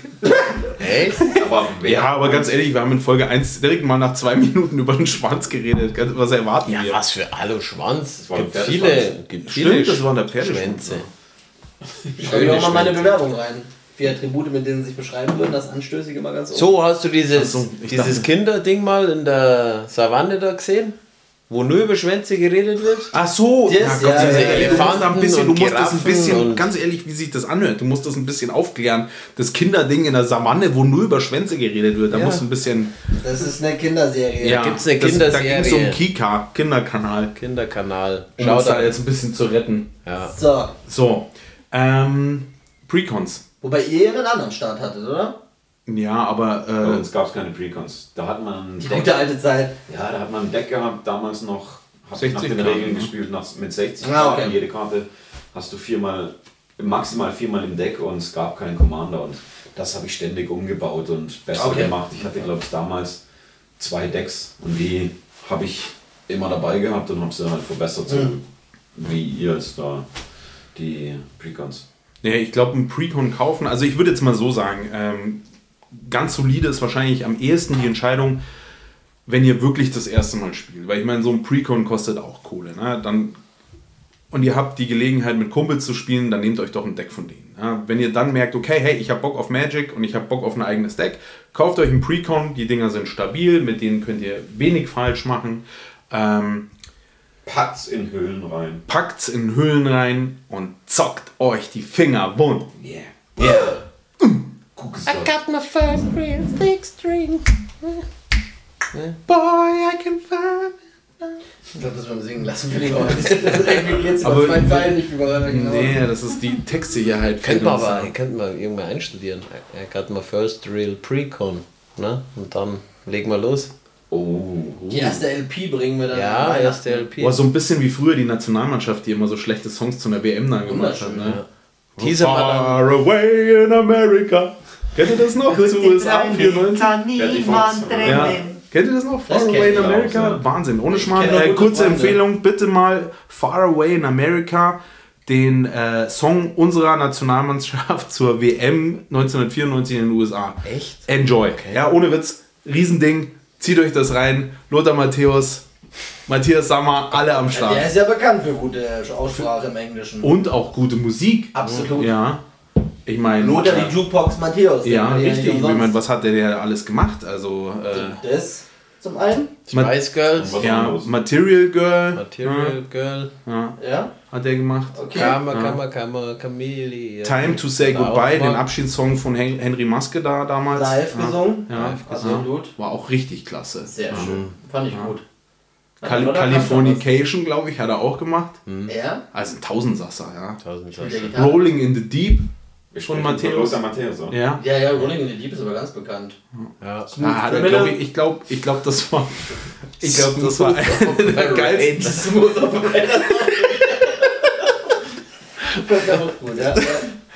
S2: Echt?
S4: Aber wer
S1: Ja, aber ganz ehrlich, wir haben in Folge eins direkt mal nach zwei Minuten über den Schwanz geredet. Was erwarten
S2: Ja,
S1: wir?
S2: was für Alu-Schwanz. Es
S4: war ein
S2: gibt
S4: Pferdeschwanz.
S2: viele, gibt viele
S1: Stimmt, das war der Pferdeschwanz.
S2: Schwänze.
S3: Schreibe ich auch mal meine Bewerbung rein. Vier Attribute, mit denen sie sich beschreiben würden, das Anstößige mal ganz oben.
S2: So, hast du dieses,
S1: Ach so, ich
S2: dieses
S1: dachte-
S2: Kinderding mal in der Savanne da gesehen? Wo nur über Schwänze geredet wird?
S1: Ach so,
S3: Yes,
S1: ja,
S3: ja,
S1: Gott sei
S3: ja,
S1: Dank.
S3: ja,
S1: Du musst
S2: Elefanten
S1: da ein bisschen, du
S2: und
S1: musst das ein
S2: Giraffen
S1: bisschen,
S2: und-
S1: ganz ehrlich, wie sich das anhört, du musst das ein bisschen aufklären. Das Kinderding in der Savanne, wo nur über Schwänze geredet wird, da
S2: Ja.
S1: musst du ein bisschen.
S3: Das ist eine Kinderserie.
S1: Ja,
S2: gibt's eine
S1: das, Da
S2: Kinderserie.
S1: ging es um Kika, Kinderkanal.
S2: Kinderkanal.
S1: Um
S2: Schau
S1: uns da
S2: da
S1: jetzt ein bisschen zu retten.
S2: Ja.
S3: So.
S1: So, ähm, Precons.
S3: Wobei ihr einen anderen Start hattet, oder?
S1: Ja, aber
S4: Bei
S1: äh,
S4: uns gab es keine Precons. Da hat man ein
S3: Die
S4: Deck,
S3: gute alte Zeit.
S4: ja, da hat man ein Deck gehabt, damals noch, hab ich nach
S1: sechzig
S4: den
S1: Karten,
S4: Regeln
S1: ne?
S4: gespielt, nach, mit sechzig
S3: Ah, okay.
S4: Karten. Jede Karte hast du viermal, maximal viermal im Deck und es gab keinen Commander. Und das habe ich ständig umgebaut und besser
S3: Okay.
S4: gemacht. Ich hatte, glaube ich, damals zwei Decks und die habe ich immer dabei gehabt und habe sie halt verbessert, so
S3: Mhm.
S4: wie ihr jetzt da die Precons.
S1: ja, ich glaube, ein Precon kaufen, also ich würde jetzt mal so sagen, ähm, ganz solide ist wahrscheinlich am ehesten die Entscheidung, wenn ihr wirklich das erste Mal spielt. Weil ich meine, so ein Precon kostet auch Kohle. Ne? Dann, und ihr habt die Gelegenheit, mit Kumpels zu spielen, dann nehmt euch doch ein Deck von denen. Ja? Wenn ihr dann merkt, okay, hey, ich habe Bock auf Magic und ich habe Bock auf ein eigenes Deck, kauft euch ein Precon, die Dinger sind stabil, mit denen könnt ihr wenig falsch machen. Ähm,
S4: Packt's in Höhlen rein.
S1: packt's in Hüllen rein und zockt euch die Finger bunt.
S4: Yeah.
S1: Yeah.
S4: Guck es
S2: I got my first real thick string.
S1: Boy, I can find.
S3: Ich glaube, das beim Singen lassen wir die Leute. Irgendwie geht's
S1: Aber-
S3: über zwei Zeilen nicht überall genau.
S1: Nee, das ist die Textsicherheit.
S2: Könnte man
S1: fehlt uns
S2: aber,
S1: da.
S2: könnte man irgendwann einstudieren. I got my first real Precon. Ne? Und dann legen wir los.
S4: Oh.
S3: Die erste L P bringen wir dann.
S2: Ja,
S3: an
S2: erste
S3: Weihnachten.
S2: L P.
S1: Boah, so ein bisschen wie früher die Nationalmannschaft, die immer so schlechte Songs zu einer W M dann gemacht hat.
S3: Wunderschön,
S1: Ne?
S2: Teaser mal
S1: Far away in America. Kennt ihr das noch? Zu U S A vierundneunzig?
S4: Wer die Fox?
S1: Ja. Kennt ihr das noch? Far
S3: Das kenn
S1: Away
S3: ich
S1: in
S3: auch,
S1: America?
S4: ja.
S1: Wahnsinn. Ohne
S3: Ich
S1: Schmarrn.
S3: kenn auch
S1: Äh,
S3: gute
S1: kurze
S3: Freunde.
S1: Empfehlung, bitte mal Far Away in America, den äh, Song unserer Nationalmannschaft zur W M neunzehnhundertvierundneunzig in den U S A.
S2: Echt?
S1: Enjoy. Ja, ohne Witz. Riesending. Zieht euch das rein. Lothar Matthäus, Matthias Sammer, alle am
S3: Ja,
S1: Start.
S3: der ist ja bekannt für gute Aussprache im Englischen.
S1: Und auch gute Musik.
S3: Absolut.
S1: Ja. Ich meine.
S3: Lothar die Jukebox Matthäus.
S1: Ja,
S3: den wir hier
S1: richtig.
S3: nicht
S1: Ich
S3: umsonst-
S1: meine, was hat der denn alles gemacht? Also, äh,
S3: Das zum einen.
S2: Spice Girls.
S4: Was
S1: ja,
S4: anderes.
S1: Material Girl.
S2: Material Girl.
S1: Ja,
S3: Ja.
S1: hat der gemacht.
S3: Okay.
S2: Kammer,
S1: Ja.
S2: Kammer, Kammer, Chameleon.
S1: Time to Say
S2: Hat er
S1: Goodbye,
S2: auch
S1: den
S2: gemacht.
S1: Abschiedssong von Hen Henry Maske da damals.
S3: Live
S1: ja.
S3: gesungen.
S1: Ja,
S2: Live
S3: Absolut.
S1: war auch richtig klasse.
S3: Sehr
S1: ja.
S3: schön. Fand ich
S1: Ja.
S3: gut.
S1: Cali
S3: Oder?
S1: Californication, glaube ich, hat er auch gemacht.
S3: Er?
S1: Also ein Tausendsasser, ja.
S2: Tausend
S3: Mit der
S2: Sachen.
S3: Gitarre.
S1: Rolling in the Deep
S4: Wir
S1: von
S4: sprechen
S1: Matthäus.
S4: Lothar Matthäus, oder?
S1: Ja.
S3: Ja, ja, Rolling in the Deep ist aber ganz bekannt.
S2: Ja.
S1: Ah, hat er, glaub ich ich glaube, ich glaub, das war. Ich glaube, das war einer der geilsten.
S3: Smooth Operator. Fand ich auch gut, ja.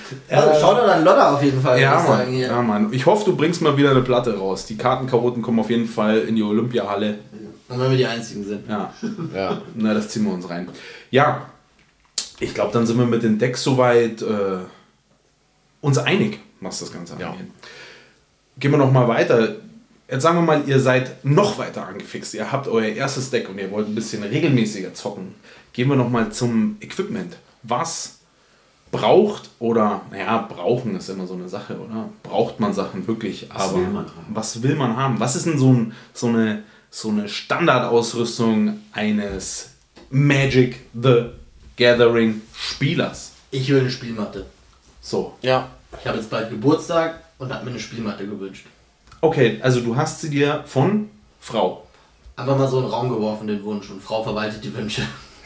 S3: Also, schau doch an Lodder auf jeden Fall.
S1: Ja,
S3: ich
S1: Mann.
S3: sagen, hier.
S1: ja, Mann. Ich hoffe, du bringst mal wieder eine Platte raus. Die Kartenkarotten kommen auf jeden Fall in die Olympiahalle.
S3: Und wenn wir die Einzigen sind.
S1: Ja,
S2: Ja.
S1: na, das ziehen wir uns rein. Ja, ich glaube, dann sind wir mit den Decks soweit äh, uns einig, was das Ganze
S2: Ja.
S1: angeht. Gehen wir noch mal weiter. Jetzt sagen wir mal, ihr seid noch weiter angefixt. Ihr habt euer erstes Deck und ihr wollt ein bisschen regelmäßiger zocken. Gehen wir noch mal zum Equipment. Was braucht oder, naja, brauchen ist immer so eine Sache, oder? Braucht man Sachen wirklich,
S4: Was
S1: aber
S4: will man haben?
S1: was will man haben? Was ist denn so, ein, so, eine, so eine Standardausrüstung eines Magic the Gathering Spielers?
S3: Ich will eine Spielmatte.
S1: So.
S2: Ja.
S3: Ich habe jetzt bald Geburtstag und habe mir eine Spielmatte gewünscht.
S1: Okay, also du hast sie dir von Frau.
S3: Einfach mal so in den Raum geworfen, den Wunsch. Und Frau verwaltet die Wünsche.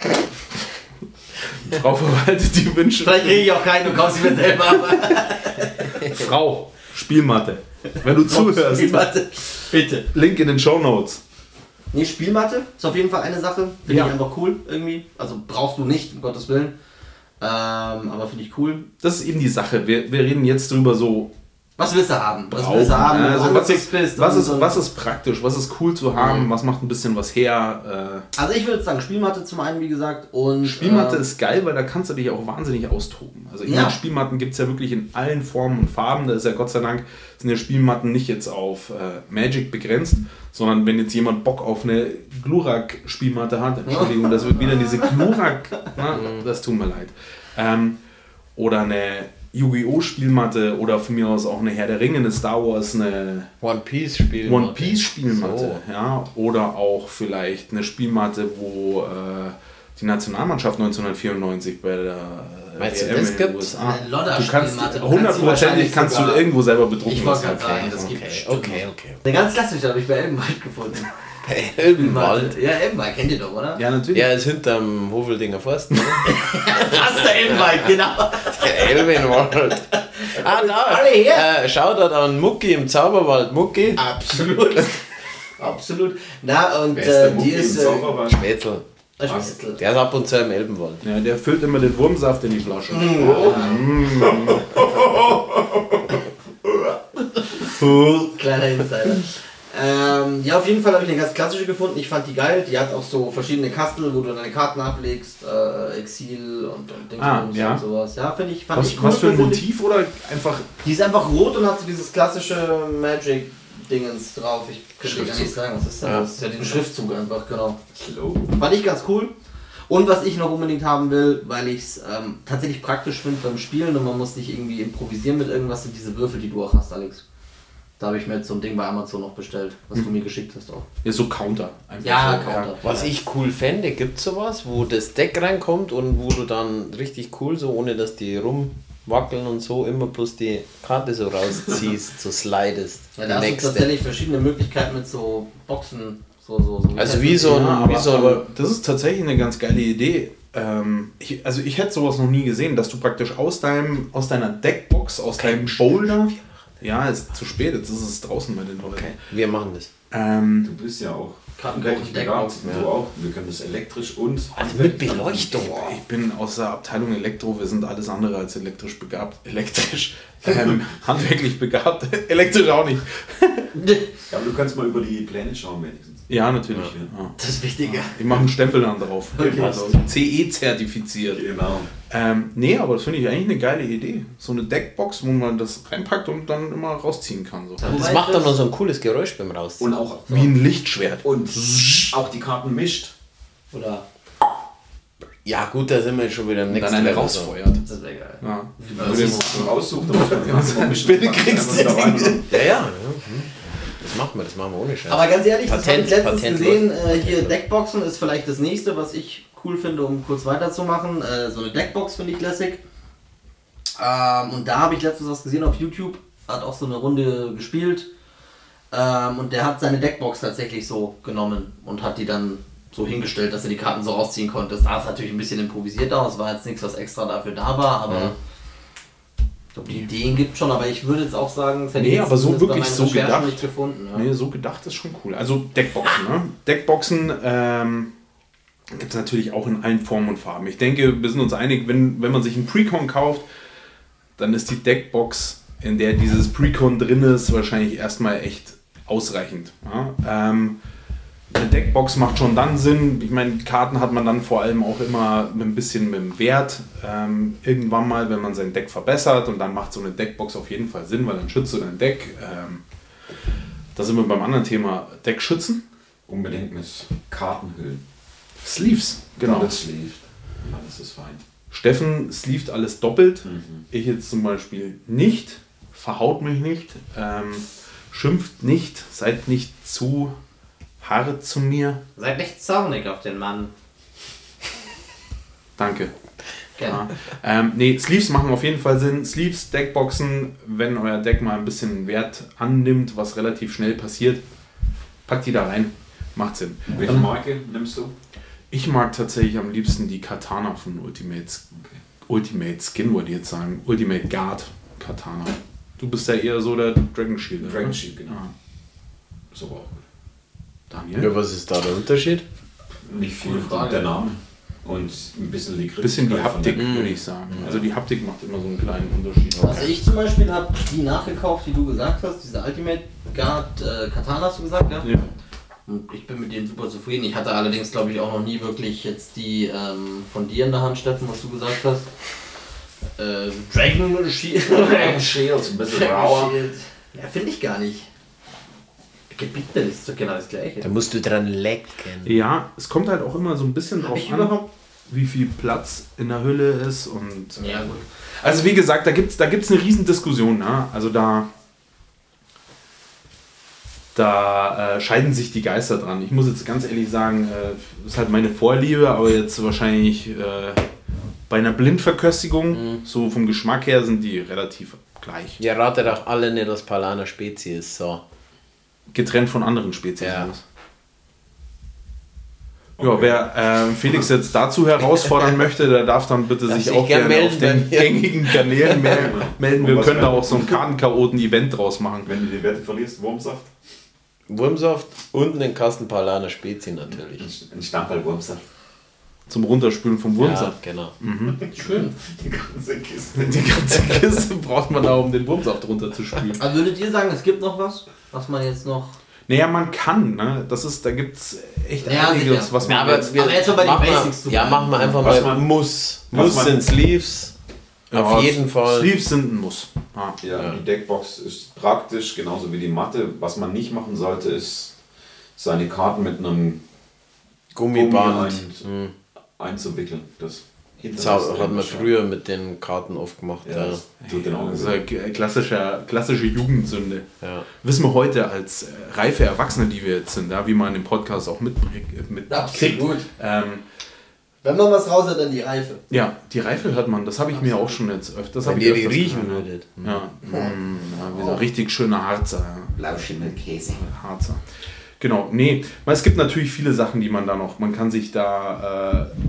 S1: Frau verwaltet die Wünsche.
S3: Vielleicht kriege ich auch keinen, du kaufst sie mir selber. Aber
S1: Frau, Spielmatte. Wenn du zuhörst,
S3: Spielmatte. Bitte.
S1: Link in den Shownotes.
S3: Nee, Spielmatte ist auf jeden Fall eine Sache. Finde
S1: Ja.
S3: ich einfach cool irgendwie. Also brauchst du nicht, um Gottes Willen. Ähm, aber finde ich cool.
S1: Das ist eben die Sache. Wir, wir reden jetzt drüber so.
S3: Was willst du haben? Was
S1: brauchen,
S3: willst du haben, wenn
S1: also
S3: du
S1: was,
S3: angefixt
S1: ist,
S3: bist?
S1: was,
S3: und
S1: ist,
S3: so ein-
S1: was ist praktisch, was ist cool zu haben, was macht ein bisschen was her. Äh,
S3: Also ich würde jetzt sagen Spielmatte zum einen, wie gesagt. Und
S1: Spielmatte
S3: ähm,
S1: ist geil, weil da kannst du dich auch wahnsinnig austoben. Also ich
S3: Ja.
S1: meine, Spielmatten gibt es ja wirklich in allen Formen und Farben. Da ist ja Gott sei Dank, sind ja Spielmatten nicht jetzt auf äh, Magic begrenzt, sondern wenn jetzt jemand Bock auf eine Glurak-Spielmatte hat, Entschuldigung, das wird wieder diese Glurak, na, das tut mir leid. Ähm, oder eine Yu-Gi-Oh! Spielmatte oder von mir aus auch eine Herr der Ringe, eine Star Wars, eine
S2: One Piece Spiel.
S1: One Piece Spielmatte,
S2: So.
S1: ja, oder auch vielleicht eine Spielmatte, wo äh, die Nationalmannschaft neunzehnhundertvierundneunzig bei der äh,
S2: Meinst du,
S1: W M
S2: das
S1: in den
S2: gibt's?
S1: U S A.
S3: Eine Lodder
S1: Du kannst
S3: Spielmatte, du kannst sie
S1: hundertprozentig
S3: wahrscheinlich
S1: kannst du
S3: sogar-
S1: irgendwo selber bedrucken
S3: Ich wollte
S1: lassen.
S3: gerade sagen, das gibt
S2: Okay,
S3: bestimmt
S2: okay,
S3: noch.
S2: okay.
S3: Eine ganz klassische habe ich bei Elbenwald gefunden.
S2: Elbenwald.
S3: Ja, Elbenwald kennt ihr doch, oder?
S1: Ja, natürlich.
S2: Ja, ist hinterm Hofeldinger Forst. Ne?
S3: Das ist der Elbenwald, genau.
S2: Der Elbenwald. Ah, da.
S3: Alle her.
S2: Äh, Shoutout an Mucki im Zauberwald. Mucki.
S3: Absolut. Absolut. Na, und
S4: Wer ist der
S3: äh, die
S4: Mucki
S3: ist.
S4: im
S3: Äh,
S4: Zauberwald?
S2: Spätzl.
S3: äh, Spätzle.
S2: Der ist ab und zu im Elbenwald.
S1: Ja, der füllt immer den Wurmsaft in die Flasche.
S3: Kleiner Insider. Ähm, ja, auf jeden Fall habe ich eine ganz klassische gefunden. Ich fand die geil. Die hat auch so verschiedene Kastel, wo du deine Karten ablegst, äh, Exil und, und Dings
S1: Ah,
S3: und
S1: ja.
S3: sowas. Ja, finde ich, fand
S1: Was,
S3: ich cool.
S1: was für ein
S3: persönlich.
S1: Motiv oder einfach.
S3: Die ist einfach rot und hat so dieses klassische Magic-Dingens drauf. Ich könnte dir gar nicht sagen, was ist denn
S2: Ja.
S3: das? Das ist ja den Schriftzug einfach, genau.
S4: Slow.
S3: Fand ich ganz cool. Und was ich noch unbedingt haben will, weil ich es ähm, tatsächlich praktisch finde beim Spielen und man muss nicht irgendwie improvisieren mit irgendwas, sind diese Würfel, die du auch hast, Alex. Da habe ich mir jetzt so ein Ding bei Amazon noch bestellt, was du mir geschickt hast auch.
S1: Ja, so Counter. Einfach
S3: Ja,
S1: so,
S3: Counter.
S2: Was ich cool fände, gibt es sowas, wo das Deck reinkommt und wo du dann richtig cool, so ohne dass die rumwackeln und so, immer bloß die Karte so rausziehst, so slidest.
S3: Ja,
S2: Die
S3: da hast du
S2: nächste.
S3: tatsächlich verschiedene Möglichkeiten mit so Boxen. So, so, so
S2: Also wie so ein-
S1: Ja, aber,
S2: wie so ein-
S1: aber das ist tatsächlich eine ganz geile Idee. Ähm, ich, also ich hätte sowas noch nie gesehen, dass du praktisch aus deinem, aus deiner Deckbox, aus deinem Boulder. Ja, ist zu spät, jetzt ist es draußen bei den Leuten.
S2: Okay, wir machen das.
S1: Ähm,
S4: Du bist ja auch
S3: Karten-
S4: handwerklich begabt.
S3: Deckbox,
S4: Du auch. Wir können das elektrisch und
S2: Also mit Beleuchtung.
S1: ich bin aus der Abteilung Elektro, wir sind alles andere als elektrisch begabt. Elektrisch, ähm, handwerklich begabt, elektrisch auch nicht.
S4: Ja, aber du kannst mal über die Pläne schauen wenigstens.
S1: Ja, natürlich. Ja.
S3: Das ist wichtiger.
S1: Ich mache einen Stempel dann drauf.
S3: Okay.
S1: Also C E-zertifiziert.
S4: Genau.
S1: Ähm, nee, aber das finde ich eigentlich eine geile Idee. So eine Deckbox, wo man das reinpackt und dann immer rausziehen kann. So.
S2: Das
S3: Wobei
S2: macht dann
S3: das-
S2: noch so ein cooles Geräusch beim Rausziehen.
S4: Und auch,
S1: Wie ein Lichtschwert.
S4: und auch die Karten mischt.
S3: Oder
S2: Ja gut, da sind wir schon wieder im
S1: Und
S2: nächsten
S1: dann eine
S2: Level.
S1: rausfeuert.
S3: das wäre geil.
S1: Ja.
S4: Wenn man das raussucht, dann muss man die Karten mischen.
S1: Bitte kriegst du
S4: da rein. und-
S2: Ja, ja. ja. hm. Das machen wir, das machen wir ohne Scheiß.
S3: Aber ganz ehrlich, das habe
S2: Patent-
S3: ich letztens
S2: Patent
S3: gesehen. Äh, hier Deckboxen ist vielleicht das nächste, was ich cool finde, um kurz weiterzumachen. Äh, so eine Deckbox finde ich lässig. Ähm, und da habe ich letztens was gesehen auf YouTube. Hat auch so eine Runde gespielt. Ähm, und der hat seine Deckbox tatsächlich so genommen und hat die dann so hingestellt, dass er die Karten so rausziehen konnte. Das sah es natürlich ein bisschen improvisiert aus. War jetzt nichts, was extra dafür da war, aber.
S2: Mhm.
S3: Ich glaube, die Ideen gibt schon, aber ich würde jetzt auch sagen, das hätte
S1: Nee,
S3: ich jetzt
S1: aber so
S3: zumindest bei
S1: wirklich
S3: meinen
S1: so
S3: Recherchen
S1: gedacht.
S3: nicht gefunden. Ja.
S1: Nee, so gedacht ist schon cool. Also Deckboxen, ne? Deckboxen ähm, gibt es natürlich auch in allen Formen und Farben. Ich denke, wir sind uns einig, wenn, wenn man sich einen Precon kauft, dann ist die Deckbox, in der dieses Precon drin ist, wahrscheinlich erstmal echt ausreichend. Ja? Ähm, eine Deckbox macht schon dann Sinn. Ich meine, Karten hat man dann vor allem auch immer mit ein bisschen mit dem Wert. Ähm, irgendwann mal, wenn man sein Deck verbessert, und dann macht so eine Deckbox auf jeden Fall Sinn, weil dann schützt du dein Deck. Ähm, da sind wir beim anderen Thema, Deckschützen.
S4: Unbedingt mit Kartenhüllen.
S1: Sleeves, genau.
S4: Double sleeved. Alles ist fein.
S1: Steffen sleeved alles doppelt.
S4: Mhm.
S1: Ich jetzt zum Beispiel nicht. Verhaut mich nicht. Ähm, schimpft nicht. Seid nicht zu hart zu mir.
S3: Seid nicht zornig auf den Mann.
S1: Danke.
S3: Gerne.
S1: Ja. Ähm, nee, Sleeves machen auf jeden Fall Sinn. Sleeves, Deckboxen, wenn euer Deck mal ein bisschen Wert annimmt, was relativ schnell passiert, packt die da rein. Macht Sinn.
S4: Welche Marke nimmst du?
S1: Ich mag tatsächlich am liebsten die Katana von Ultimate,
S4: Okay.
S1: Ultimate Skin, wollte ich jetzt sagen. Ultimate Guard Katana. Du bist ja eher so der Dragon Shield.
S4: Dragon
S1: oder?
S4: Shield, genau.
S1: Ja.
S4: Ist aber auch gut.
S1: Daniel?
S2: Ja, was ist da der Unterschied?
S4: Nicht viel,
S3: Gute Frage.
S4: der Name. Und ein bisschen die Kritik.
S1: Bisschen die
S4: von
S1: Haptik,
S4: der-
S1: würde ich sagen. Also die Haptik macht immer so einen kleinen Unterschied.
S3: Also ich zum Beispiel habe die nachgekauft, die du gesagt hast, diese Ultimate Guard äh, Katana hast du gesagt, ja?
S1: Ja.
S3: Und ich bin mit denen super zufrieden. Ich hatte allerdings, glaube ich, auch noch nie wirklich jetzt die ähm, von dir in der Hand, Steffen, was du gesagt hast. Äh, Dragon Shield.
S4: Dragon Shield, ein bisschen rauer.
S3: Shield. Ja, finde ich gar nicht. Gebiete ist doch genau das gleiche.
S2: Da musst du dran lecken.
S1: Ja, es kommt halt auch immer so ein bisschen
S3: Hab
S1: drauf
S3: ich
S1: an,
S3: überhaupt?
S1: wie viel Platz in der Hülle ist. Und
S3: Ja, gut.
S1: also wie gesagt, da gibt es da gibt's eine riesen Diskussion. Ne? Also da, da äh, scheiden sich die Geister dran. Ich muss jetzt ganz ehrlich sagen, äh, das ist halt meine Vorliebe, aber jetzt wahrscheinlich äh, bei einer Blindverköstigung,
S3: Mhm.
S1: so vom Geschmack her, sind die relativ gleich.
S2: Ja, rate doch alle nicht, dass Palana Spezies so.
S1: Getrennt von anderen Spezies.
S2: Ja.
S1: Ja, wer äh, Felix jetzt dazu herausfordern möchte, der darf dann bitte
S2: Darf
S1: sich
S2: sich
S1: auch
S2: gern
S1: gerne auf
S2: melden
S1: den
S2: bei mir.
S1: gängigen Kanälen mel- melden.
S4: Und
S1: Wir
S4: was
S1: können da
S4: werden-
S1: auch so ein Kartenchaoten-Event draus machen.
S4: Wenn du die Werte verlierst, Wurmsaft.
S2: Wurmsaft und einen Kasten Palana Spezi natürlich.
S4: Ein Stammball Wurmsaft.
S1: Zum Runterspülen vom Wurmsaft.
S2: Ja, genau.
S3: Schön.
S4: Die ganze Kiste.
S1: Die ganze Kiste braucht man da, um den Wurmsaft runterzuspülen.
S3: Aber würdet ihr sagen, es gibt noch was, was man jetzt noch...
S1: Naja, man kann, ne? Das ist, da gibt es echt
S3: Ja,
S1: einiges,
S3: sicher.
S1: was man
S2: Ja, aber,
S1: jetzt,
S2: wir,
S3: Aber jetzt mal bei den
S2: mach mal-
S3: Basics zu
S2: Ja,
S3: bleiben.
S2: machen wir einfach
S4: Was
S2: mal
S4: man-
S2: Muss.
S4: was
S2: Muss
S4: man-
S2: sind Sleeves. Auf
S1: Ja,
S2: jeden Fall.
S1: Sleeves sind ein Muss. Ja.
S4: Ja,
S2: Ja.
S4: die Deckbox ist praktisch, genauso wie die Matte. Was man nicht machen sollte, ist seine Karten mit einem
S2: Gummiband.
S4: Gummi
S2: Mhm.
S4: einzuwickeln. Das
S2: Das hat hat man früher mit den Karten oft gemacht.
S4: Ja,
S2: Ja.
S4: das tut den Augen
S1: Das ist
S4: weh.
S1: eine g- klassische, klassische Jugendsünde.
S2: Ja.
S1: Wissen wir heute als äh, reife Erwachsene, die wir jetzt sind, ja, wie man im Podcast auch mitkriegt. Mit
S3: Absolut.
S1: ähm,
S3: Wenn man was raus hat, dann die Reife.
S1: ja, die Reife hört man, das habe ich mir auch schon jetzt öfters.
S2: Wenn
S1: hab ich
S2: ihr die
S1: öfters
S2: riechen
S1: gehört.
S2: würdet.
S1: Ja, mm, ja wie so ein richtig schöner Harzer. Ja.
S3: Blauschimmelkäse.
S1: Harzer. Genau, nee, weil es gibt natürlich viele Sachen, die man da noch, man kann sich da äh,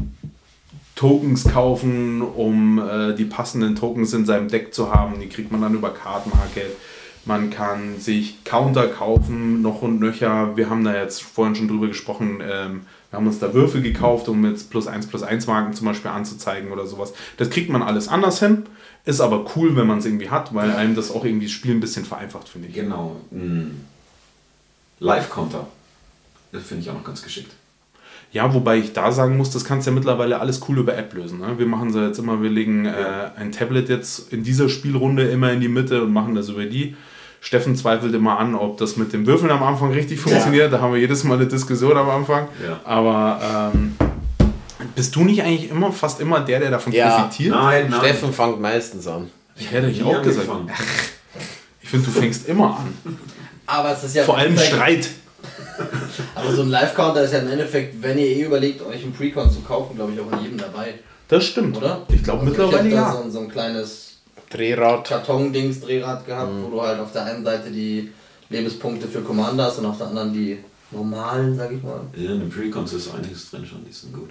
S1: Tokens kaufen, um äh, die passenden Tokens in seinem Deck zu haben, die kriegt man dann über Card Market. Man kann sich Counter kaufen, noch und nöcher. Wir haben da jetzt vorhin schon drüber gesprochen, ähm, wir haben uns da Würfel gekauft, um jetzt plus eins plus eins Marken zum Beispiel anzuzeigen oder sowas. Das kriegt man alles anders hin, ist aber cool, wenn man es irgendwie hat, weil einem das auch irgendwie das Spiel ein bisschen vereinfacht, finde ich.
S4: Genau. ein Live-Counter. Das finde ich auch noch ganz geschickt.
S1: Ja, wobei ich da sagen muss, das kannst du ja mittlerweile alles cool über App lösen. Ne? Wir machen so jetzt immer, wir legen äh, ein Tablet jetzt in dieser Spielrunde immer in die Mitte und machen das über die. Steffen zweifelt immer an, ob das mit dem Würfeln am Anfang richtig funktioniert. Da haben wir jedes Mal eine Diskussion am Anfang.
S4: Ja.
S1: Aber ähm, bist du nicht eigentlich immer fast immer der, der davon
S2: Ja.
S1: profitiert?
S4: Nein, nein.
S2: Steffen fängt meistens an.
S1: Ich hätte ich
S4: Nie
S1: auch gesagt.
S4: angefangen.
S1: Ich finde, du fängst immer an.
S3: Aber es ist ja
S1: Vor allem Streit.
S3: Aber so ein Live-Counter ist ja im Endeffekt, wenn ihr eh überlegt, euch einen Precon zu kaufen, glaube ich auch in jedem dabei,
S1: Das stimmt.
S3: oder?
S1: Ich glaube
S3: Also
S1: mittlerweile
S3: ich hab da
S1: ja.
S3: so, ein- so ein kleines
S2: Drehrad.
S3: Karton-Dings, Drehrad gehabt,
S1: Mhm.
S3: wo du halt auf der einen Seite die Lebenspunkte für Commander hast und auf der anderen die normalen, sag ich mal.
S4: Ja, in den Precons ist einiges drin schon, die sind gut.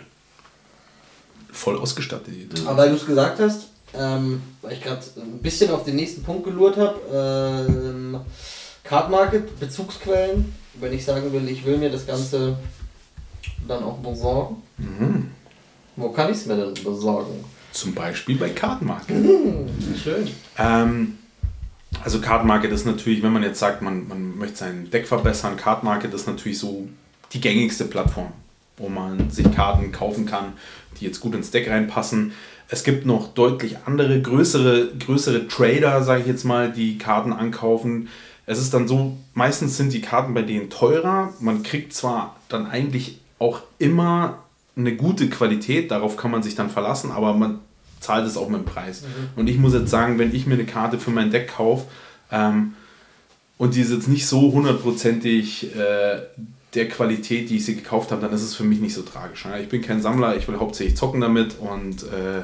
S1: Voll ausgestattet. die-
S3: Aber weil du es gesagt hast, ähm, weil ich gerade ein bisschen auf den nächsten Punkt gelurrt habe, ähm, Card Market, Bezugsquellen, wenn ich sagen will, ich will mir das Ganze dann auch besorgen.
S1: Mhm.
S3: Wo kann ich es mir denn besorgen?
S1: Zum Beispiel bei Card Market.
S3: Mhm, schön.
S1: Ähm, also Card Market ist natürlich, wenn man jetzt sagt, man, man möchte sein Deck verbessern, Card Market ist natürlich so die gängigste Plattform, wo man sich Karten kaufen kann, die jetzt gut ins Deck reinpassen. Es gibt noch deutlich andere, größere, größere Trader, sage ich jetzt mal, die Karten ankaufen. Es ist dann so, meistens sind die Karten bei denen teurer. Man kriegt zwar dann eigentlich auch immer eine gute Qualität, darauf kann man sich dann verlassen, aber man zahlt es auch mit dem Preis. Mhm. Und ich muss jetzt sagen, wenn ich mir eine Karte für mein Deck kaufe ähm, und die ist jetzt nicht so hundertprozentig äh, der Qualität, die ich sie gekauft habe, dann ist es für mich nicht so tragisch. Ich bin kein Sammler, ich will hauptsächlich zocken damit und äh,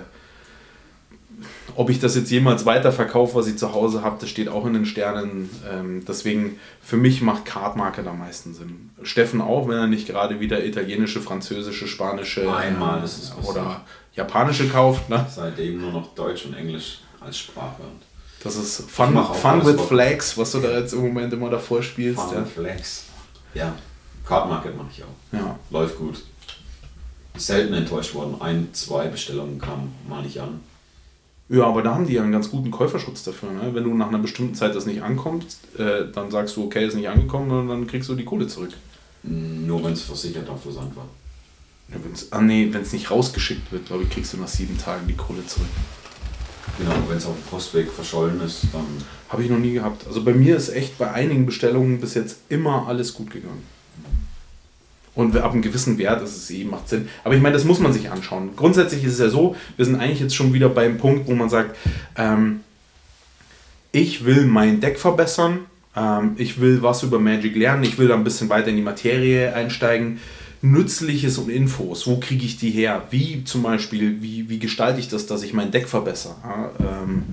S1: ob ich das jetzt jemals weiterverkaufe, was ich zu Hause habe, das steht auch in den Sternen. Ähm, deswegen, für mich macht Card Market am meisten Sinn. Steffen auch, wenn er nicht gerade wieder italienische, französische, spanische
S4: Einmal ist es
S1: oder japanische kauft. Ne?
S4: Seitdem nur noch Deutsch und Englisch als Sprache.
S1: Das ist Fun, fun with Flags, was du da jetzt im Moment immer davor spielst.
S4: Fun
S1: ja.
S4: with Flags. Ja, Card Market mache ich auch.
S1: Ja.
S4: Läuft gut. Selten enttäuscht worden. Ein, zwei Bestellungen kamen mal nicht an.
S1: Ja, aber da haben die ja einen ganz guten Käuferschutz dafür. Ne? Wenn du nach einer bestimmten Zeit das nicht ankommt, äh, dann sagst du, okay, ist nicht angekommen und dann kriegst du die Kohle zurück.
S4: Nur wenn es versichert am Versand war.
S1: Ja, wenn's, ah nee, wenn es nicht rausgeschickt wird, glaube ich, kriegst du nach sieben Tagen die Kohle zurück.
S4: Genau, wenn es auf dem Postweg verschollen ist, dann...
S1: Habe ich noch nie gehabt. Also bei mir ist echt bei einigen Bestellungen bis jetzt immer alles gut gegangen. Und ab einem gewissen Wert ist es eh, macht Sinn. Aber ich meine, das muss man sich anschauen. Grundsätzlich ist es ja so, wir sind eigentlich jetzt schon wieder beim Punkt, wo man sagt, ähm, ich will mein Deck verbessern, ähm, ich will was über Magic lernen, ich will da ein bisschen weiter in die Materie einsteigen. Nützliches und Infos, wo kriege ich die her? Wie zum Beispiel, wie, wie gestalte ich das, dass ich mein Deck verbessere? Ja, ähm,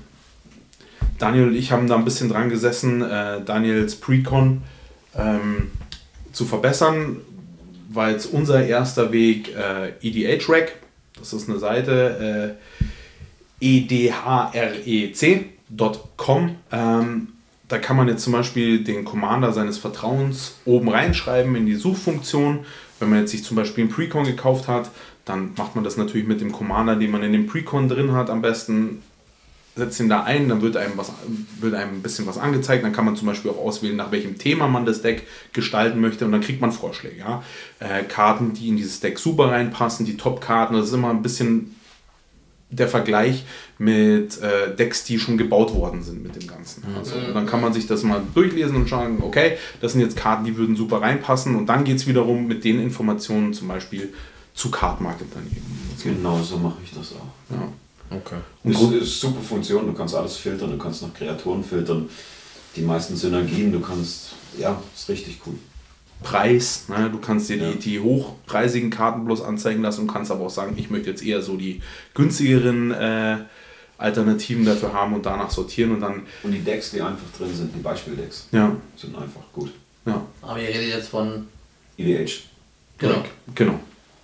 S1: Daniel und ich haben da ein bisschen dran gesessen, äh, Daniels Precon ähm, zu verbessern. War jetzt unser erster Weg äh, E D H Rec, das ist eine Seite, äh, E D H R E C Punkt com. Ähm, da kann man jetzt zum Beispiel den Commander seines Vertrauens oben reinschreiben in die Suchfunktion. Wenn man jetzt sich zum Beispiel einen Precon gekauft hat, dann macht man das natürlich mit dem Commander, den man in dem Precon drin hat, am besten. Setzt ihn da ein, dann wird einem, was, wird einem ein bisschen was angezeigt, dann kann man zum Beispiel auch auswählen, nach welchem Thema man das Deck gestalten möchte und dann kriegt man Vorschläge. Ja? Äh, Karten, die in dieses Deck super reinpassen, die Top-Karten, das ist immer ein bisschen der Vergleich mit äh, Decks, die schon gebaut worden sind mit dem Ganzen. Also, und dann kann man sich das mal durchlesen und schauen, okay, das sind jetzt Karten, die würden super reinpassen und dann geht es wiederum mit den Informationen zum Beispiel zu Card Market dann eben.
S4: Genau so mache ich das auch.
S1: Ja.
S2: Okay.
S4: Das ist eine super Funktion, du kannst alles filtern, du kannst nach Kreaturen filtern, die meisten Synergien, du kannst, ja, ist richtig cool.
S1: Preis, ne? Du kannst dir
S4: ja.
S1: die, die hochpreisigen Karten bloß anzeigen lassen und kannst aber auch sagen, ich möchte jetzt eher so die günstigeren äh, Alternativen dafür haben und danach sortieren und dann...
S4: Und die Decks, die einfach drin sind, die Beispieldecks,
S1: ja.
S4: sind einfach gut.
S1: Ja.
S3: Aber ihr redet jetzt von...
S4: E D H.
S3: Genau.
S1: Genau.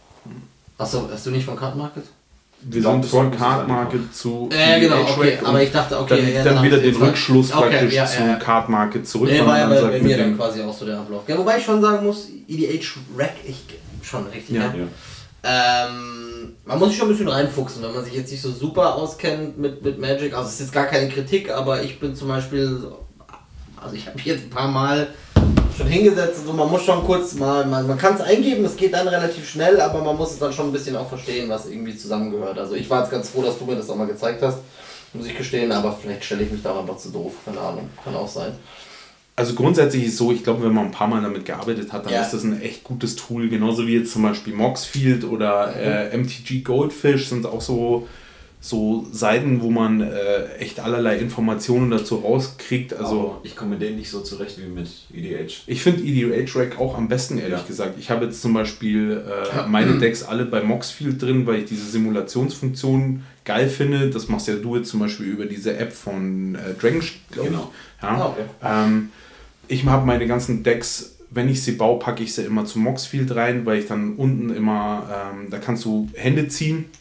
S3: Achso, hast du nicht von Card Market?
S1: Wir sind von Card Market zu
S3: äh, genau, okay, aber ich dachte, okay,
S1: dann,
S3: ja,
S1: dann, dann wieder den Rückschluss
S3: okay,
S1: praktisch
S3: ja,
S1: zu
S3: ja.
S1: Card Market zurück.
S3: Nee, war ja bei,
S1: sagt,
S3: bei mir dann quasi auch so der Ablauf. Ja, wobei ich schon sagen muss, E D H Rec, ich schon richtig.
S1: Ja.
S3: Ja. Ja. Ähm, man muss sich schon ein bisschen reinfuchsen, wenn man sich jetzt nicht so super auskennt mit, mit Magic. Also es ist jetzt gar keine Kritik, aber ich bin zum Beispiel, also ich habe mich jetzt ein paar Mal schon hingesetzt und so, man muss schon kurz mal, man, man kann es eingeben, es geht dann relativ schnell, aber man muss es dann schon ein bisschen auch verstehen, was irgendwie zusammengehört. Also ich war jetzt ganz froh, dass du mir das auch mal gezeigt hast, muss ich gestehen, aber vielleicht stelle ich mich da einfach zu doof, keine Ahnung, kann auch sein.
S1: Also grundsätzlich ist es so, ich glaube, wenn man ein paar Mal damit gearbeitet hat, dann
S3: ja.
S1: ist das ein echt gutes Tool, genauso wie jetzt zum Beispiel Moxfield oder mhm. äh, M T G Goldfish sind auch so, so Seiten, wo man äh, echt allerlei Informationen dazu rauskriegt. Also
S4: aber ich komme mit denen nicht so zurecht wie mit E D H.
S1: Ich finde E D H Rec auch am besten, ehrlich ja. gesagt. Ich habe jetzt zum Beispiel äh, meine Decks alle bei Moxfield drin, weil ich diese Simulationsfunktion geil finde. Das machst ja du jetzt zum Beispiel über diese App von äh, Dragon, glaube ich.
S4: Genau.
S1: Ja.
S3: Okay.
S1: Ähm, ich habe meine ganzen Decks, wenn ich sie baue, packe ich sie immer zu Moxfield rein, weil ich dann unten immer, ähm, da kannst du Hände ziehen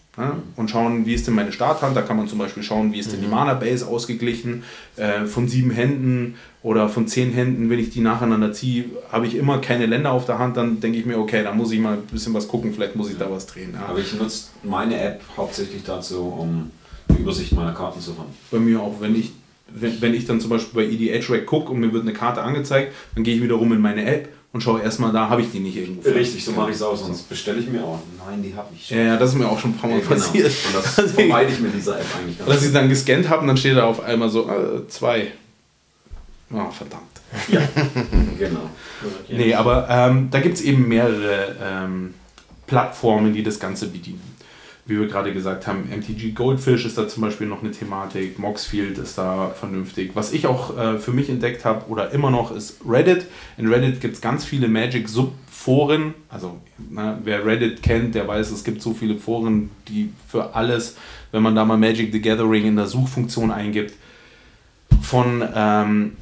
S1: Ja, und schauen, wie ist denn meine Starthand. Da kann man zum Beispiel schauen, wie ist denn die Mana-Base ausgeglichen. Äh, von sieben Händen oder von zehn Händen, wenn ich die nacheinander ziehe, habe ich immer keine Länder auf der Hand. Dann denke ich mir, okay, da muss ich mal ein bisschen was gucken, vielleicht muss ich da was drehen. Ja.
S4: Aber ich nutze meine App hauptsächlich dazu, um die Übersicht meiner Karten zu haben.
S1: Bei mir auch, wenn ich, wenn, wenn ich dann zum Beispiel bei E D H Rack gucke und mir wird eine Karte angezeigt, dann gehe ich wiederum in meine App und schaue erstmal, da habe ich die nicht irgendwo.
S4: Richtig, so mache ich es auch, sonst bestelle ich mir auch. Nein, die habe ich schon.
S1: Ja, ja, das ist mir auch schon ein paar Mal
S4: Ja, genau.
S1: passiert.
S4: Und das vermeide ich mit dieser App eigentlich ganz.
S1: Dass ich dann gescannt habe und dann steht da auf einmal so, äh, zwei. Oh, verdammt.
S4: Ja, genau.
S3: Okay.
S1: Nee, aber ähm, da gibt es eben mehrere ähm, Plattformen, die das Ganze bedienen. Wie wir gerade gesagt haben, M T G Goldfish ist da zum Beispiel noch eine Thematik, Moxfield ist da vernünftig. Was ich auch äh, für mich entdeckt habe oder immer noch ist Reddit. In Reddit gibt es ganz viele Magic-Subforen. Also na, wer Reddit kennt, der weiß, es gibt so viele Foren, die für alles, wenn man da mal Magic the Gathering in der Suchfunktion eingibt, von ähm,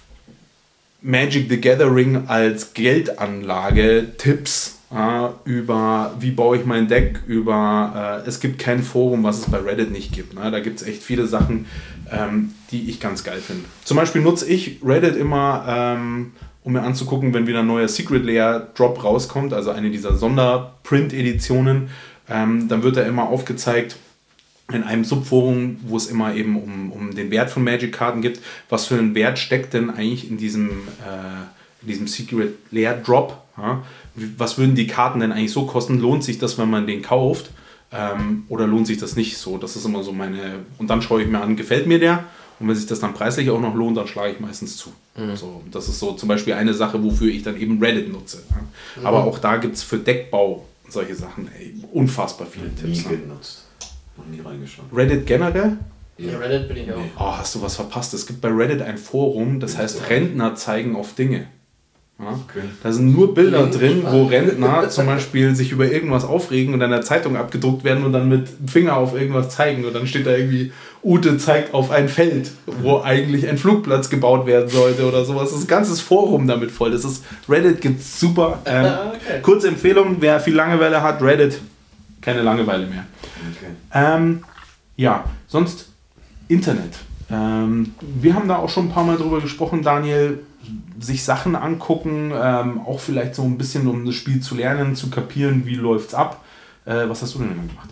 S1: Magic the Gathering als Geldanlage, Tipps äh, über wie baue ich mein Deck, über äh, es gibt kein Forum, was es bei Reddit nicht gibt. Ne? Da gibt es echt viele Sachen, ähm, die ich ganz geil finde. Zum Beispiel nutze ich Reddit immer, ähm, um mir anzugucken, wenn wieder ein neuer Secret Lair Drop rauskommt, also eine dieser Sonderprint-Editionen, ähm, dann wird da immer aufgezeigt, in einem Subforum, wo es immer eben um, um den Wert von Magic-Karten gibt, was für einen Wert steckt denn eigentlich in diesem, äh, in diesem Secret Lair Drop? Ja? Was würden die Karten denn eigentlich so kosten? Lohnt sich das, wenn man den kauft? Ähm, oder lohnt sich das nicht so? Das ist immer so meine... Und dann schaue ich mir an, gefällt mir der? Und wenn sich das dann preislich auch noch lohnt, dann schlage ich meistens zu. Mhm. So, das ist so zum Beispiel eine Sache, wofür ich dann eben Reddit nutze. Ja? Mhm. Aber auch da gibt es für Deckbau und solche Sachen ey, unfassbar viele Tipps.
S4: Nie genutzt. Noch nie reingeschaut.
S1: Reddit generell?
S3: Ja, Reddit bin ich auch.
S1: Oh, hast du was verpasst? Es gibt bei Reddit ein Forum, das heißt Rentner zeigen auf Dinge. Ja? Okay. Da sind nur Bilder drin, wo Rentner zum Beispiel sich über irgendwas aufregen und dann in der Zeitung abgedruckt werden und dann mit dem Finger auf irgendwas zeigen. Und dann steht da irgendwie, Ute zeigt auf ein Feld, wo eigentlich ein Flugplatz gebaut werden sollte oder sowas. Das ist ein ganzes Forum damit voll. Das ist, Reddit gibt's super. Ähm, okay. Kurze Empfehlung, wer viel Langeweile hat, Reddit, keine Langeweile mehr. Okay. Ähm, ja, sonst Internet. Ähm, wir haben da auch schon ein paar Mal drüber gesprochen, Daniel, sich Sachen angucken, ähm, auch vielleicht so ein bisschen, um das Spiel zu lernen, zu kapieren, wie läuft's ab. Äh, was hast du denn immer gemacht?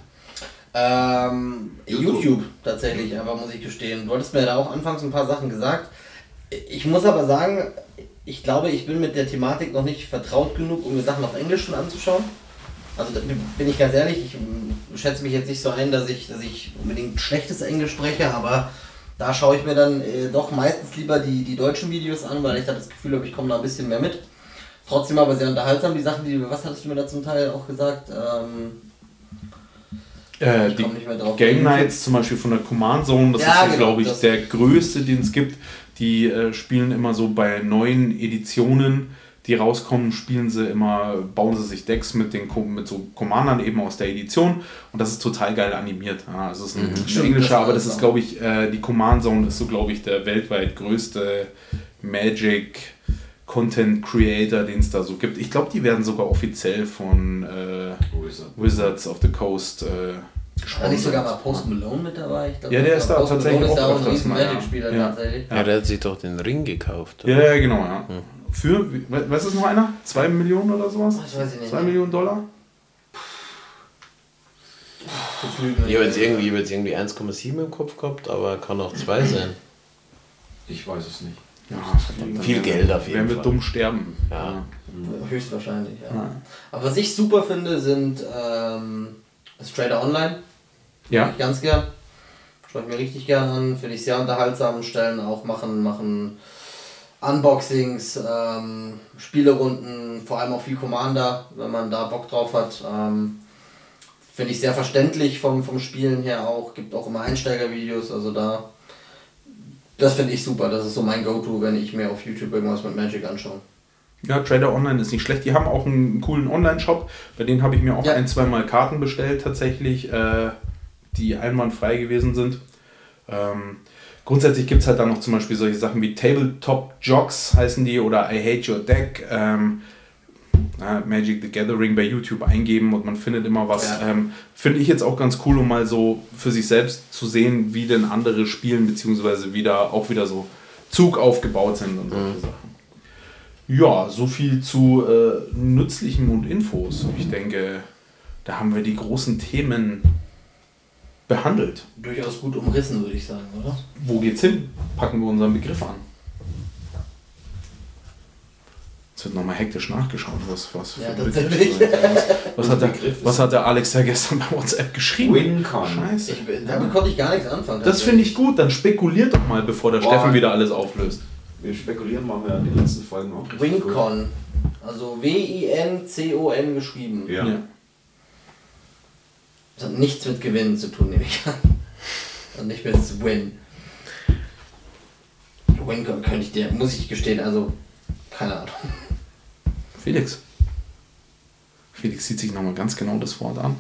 S3: Ähm, YouTube. YouTube tatsächlich, aber muss ich gestehen. Du hattest mir da auch anfangs ein paar Sachen gesagt. Ich muss aber sagen, ich glaube, ich bin mit der Thematik noch nicht vertraut genug, um mir Sachen auf Englisch schon anzuschauen. Also da bin ich ganz ehrlich, ich schätze mich jetzt nicht so ein, dass ich, dass ich unbedingt schlechtes Englisch spreche, aber da schaue ich mir dann äh, doch meistens lieber die, die deutschen Videos an, weil ich da das Gefühl habe, ich komme da ein bisschen mehr mit. Trotzdem aber sehr unterhaltsam, die Sachen, die was hattest du mir da zum Teil auch gesagt? Ähm,
S1: äh, die Game Nights zum Beispiel von der Command Zone, das ja, ist so, genau, glaube ich, der größte, den es gibt. Die äh, spielen immer so bei neuen Editionen, die rauskommen, spielen sie immer, bauen sie sich Decks mit den mit so Commandern eben aus der Edition und das ist total geil animiert. Ja, also es ist ein mhm. englischer, aber das ist, glaube ich, äh, die Command Zone ist so, glaube ich, der weltweit größte Magic Content Creator, den es da so gibt. Ich glaube, die werden sogar offiziell von äh, Wizard. Wizards of the Coast äh,
S3: War nicht sogar mal Post Malone mit dabei? Ich glaub,
S1: ja, der ist da
S3: Post
S1: tatsächlich
S3: Malone
S1: auch
S3: ist ja auch ein riesen
S1: mal,
S3: Magic-Spieler
S1: ja.
S3: tatsächlich.
S2: Ja, der hat sich doch den Ring gekauft.
S1: Oder? Ja, ja, genau, ja. Hm. Für, was ist noch einer? Zwei Millionen oder sowas?
S3: Ich weiß nicht.
S1: Zwei Millionen Dollar?
S2: Ich habe jetzt irgendwie, jetzt irgendwie eins Komma sieben im Kopf gehabt, aber kann auch zwei sein.
S4: Ich weiß es nicht.
S1: Ja,
S2: viel Geld auf jeden Fall.
S1: Werden wir dumm sterben.
S2: Ja.
S3: Ja. Höchstwahrscheinlich, ja.
S1: ja.
S3: Aber was ich super finde, sind ähm, Trader Online.
S1: Ja.
S3: Ich ganz gern. Schaue ich mir richtig gern an. Finde ich sehr unterhaltsam. Stellen auch, machen, machen Unboxings, ähm, Spielerunden, vor allem auch viel Commander, wenn man da Bock drauf hat. Ähm, Finde ich sehr verständlich vom, vom Spielen her auch. Gibt auch immer Einsteigervideos, also da. Das finde ich super. Das ist so mein Go-To, wenn ich mir auf YouTube irgendwas mit Magic anschaue.
S1: Ja, Trader Online ist nicht schlecht. Die haben auch einen coolen Online-Shop. Bei denen habe ich mir auch ja. ein, zwei Mal Karten bestellt tatsächlich, äh, die einwandfrei gewesen sind. Ähm, grundsätzlich gibt es halt dann noch zum Beispiel solche Sachen wie Tabletop Jocks heißen die oder I Hate Your Deck. Ähm, äh, Magic the Gathering bei YouTube eingeben und man findet immer was.
S3: Ja.
S1: Ähm, Finde ich jetzt auch ganz cool, um mal so für sich selbst zu sehen, wie denn andere spielen, beziehungsweise wieder auch wieder so Zug aufgebaut sind und solche mhm. Sachen. Ja, so viel zu äh, Nützlichem und Infos. Ich denke, da haben wir die großen Themen behandelt.
S3: Durchaus gut umrissen, würde ich sagen, oder?
S1: Wo geht's hin? Packen wir unseren Begriff an. Jetzt wird nochmal hektisch nachgeschaut, was, was
S3: ja,
S1: für ein
S3: tatsächlich.
S1: Begriff was, hat der, was hat der Alex da gestern bei WhatsApp geschrieben?
S4: WinCon.
S1: Scheiße.
S3: Ich, damit konnte ich gar nichts anfangen.
S1: Das finde ich gut, dann spekuliert doch mal, bevor der
S4: Boah.
S1: Steffen wieder alles auflöst.
S4: Wir spekulieren machen wir in den letzten Folgen auch.
S3: WinCon. Also W I N C O N geschrieben.
S4: Ja.
S1: Ja.
S3: Das hat nichts mit Gewinnen zu tun, nehme ich an. Und nicht mit Win. WinCon könnte ich dir, muss ich gestehen, also keine Ahnung.
S1: Felix. Felix sieht sich nochmal ganz genau das Wort an.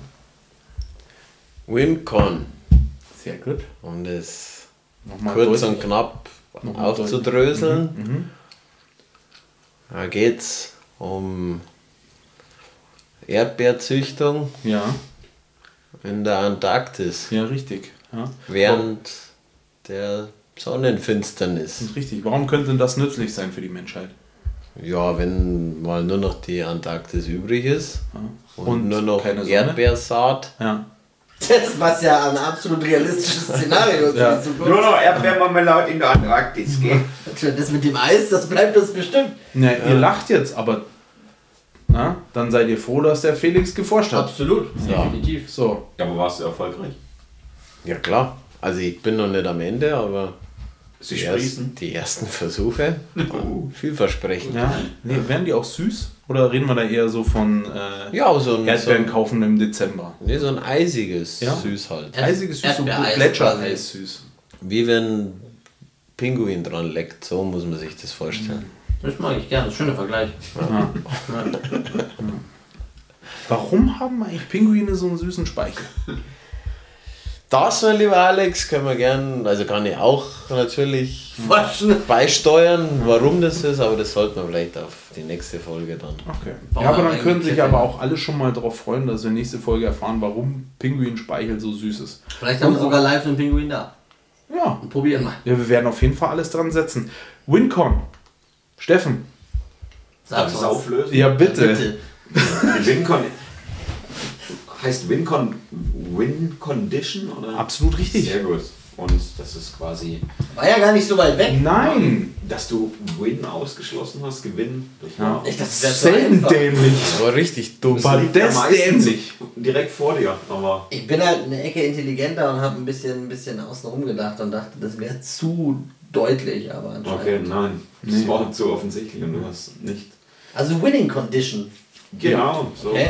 S2: WinCon.
S1: Sehr gut.
S2: Um das
S1: Nochmal
S2: kurz
S1: deutlich.
S2: und knapp
S1: Nochmal
S2: aufzudröseln.
S1: Mhm. Mhm.
S2: Da geht es um Erdbeerzüchtung
S1: Ja,
S2: in der Antarktis
S1: ja, richtig. Ja.
S2: während der Sonnenfinsternis.
S1: Das ist richtig. Warum könnte denn das nützlich sein für die Menschheit?
S2: Ja, wenn mal nur noch die Antarktis übrig ist
S1: Ja.
S2: und,
S1: Und
S2: nur noch
S1: keine Sonne?
S2: Erdbeersaat.
S1: Ja.
S3: Das, was ja ein absolut realistisches Szenario ist
S1: Ja.
S3: für die Zukunft.
S4: Nur noch Erdbeermarmelade in der Antarktis, gell?
S3: Das mit dem Eis, das bleibt uns bestimmt.
S1: Na, ihr lacht jetzt, aber na, dann seid ihr froh, dass der Felix geforscht hat.
S3: Absolut,
S2: Ja.
S3: definitiv.
S1: So.
S4: Ja, aber warst du erfolgreich?
S2: Ja klar, also ich bin noch nicht am Ende, aber
S4: Sie
S2: die,
S4: sprießen.
S2: ersten, die ersten Versuche, vielversprechend.
S1: Ja. Nee, werden die auch süß? Oder reden wir da eher so von äh,
S2: Ja, aber so ein, so
S1: Erdbeeren
S2: ein,
S1: kaufen im Dezember?
S2: nee, so ein eisiges
S1: Ja.
S2: Süß halt.
S3: Ja.
S1: Eisiges süß, so
S3: Erdbeereis
S1: Gletschereis süß.
S2: Wie wenn Pinguin dran leckt, so muss man sich das vorstellen.
S3: Das mag ich gerne, schöner Vergleich.
S1: Ja. Warum haben eigentlich Pinguine so einen süßen Speichel?
S2: Das, mein lieber Alex, können wir gern, also kann ich auch natürlich
S3: Forschen.
S2: beisteuern, warum das ist, aber das sollten wir vielleicht auf die nächste Folge dann.
S1: Okay.
S3: Bauen
S1: Ja, aber
S3: wir
S1: dann
S3: einen
S1: können sich
S3: Cliffhanger.
S1: aber auch alle schon mal darauf freuen, dass wir nächste Folge erfahren, warum Pinguinspeichel so süß ist.
S3: Vielleicht haben wir sogar live einen Pinguin da.
S1: Ja.
S3: Und probieren mal.
S1: Ja, wir werden auf jeden Fall alles dran setzen. WinCon. Steffen.
S4: Darf ich es auflösen?
S1: Ja, bitte.
S3: Bitte.
S4: WinCon heißt WinCon Win Condition oder?
S1: Absolut richtig.
S4: Sehr gut. Und das ist quasi,
S3: War ja gar nicht so weit weg.
S1: Nein.
S4: dass du Win ausgeschlossen hast, Gewinn durch
S1: Ja.
S3: Ich dachte, das wäre so
S1: Selten
S3: einfach.
S1: dämlich.
S2: Das war richtig dumm.
S1: War
S4: liegt ja
S1: das
S4: meistens
S1: dämlich.
S4: direkt vor dir, aber
S3: Ich bin halt eine Ecke intelligenter und habe ein bisschen, ein bisschen außenrum gedacht und dachte, das wäre zu deutlich, aber anscheinend.
S4: okay, nein, das
S1: Nee.
S4: war zu offensichtlich und du hast nicht.
S3: Also Winning Condition.
S4: Genau, so.
S3: Okay.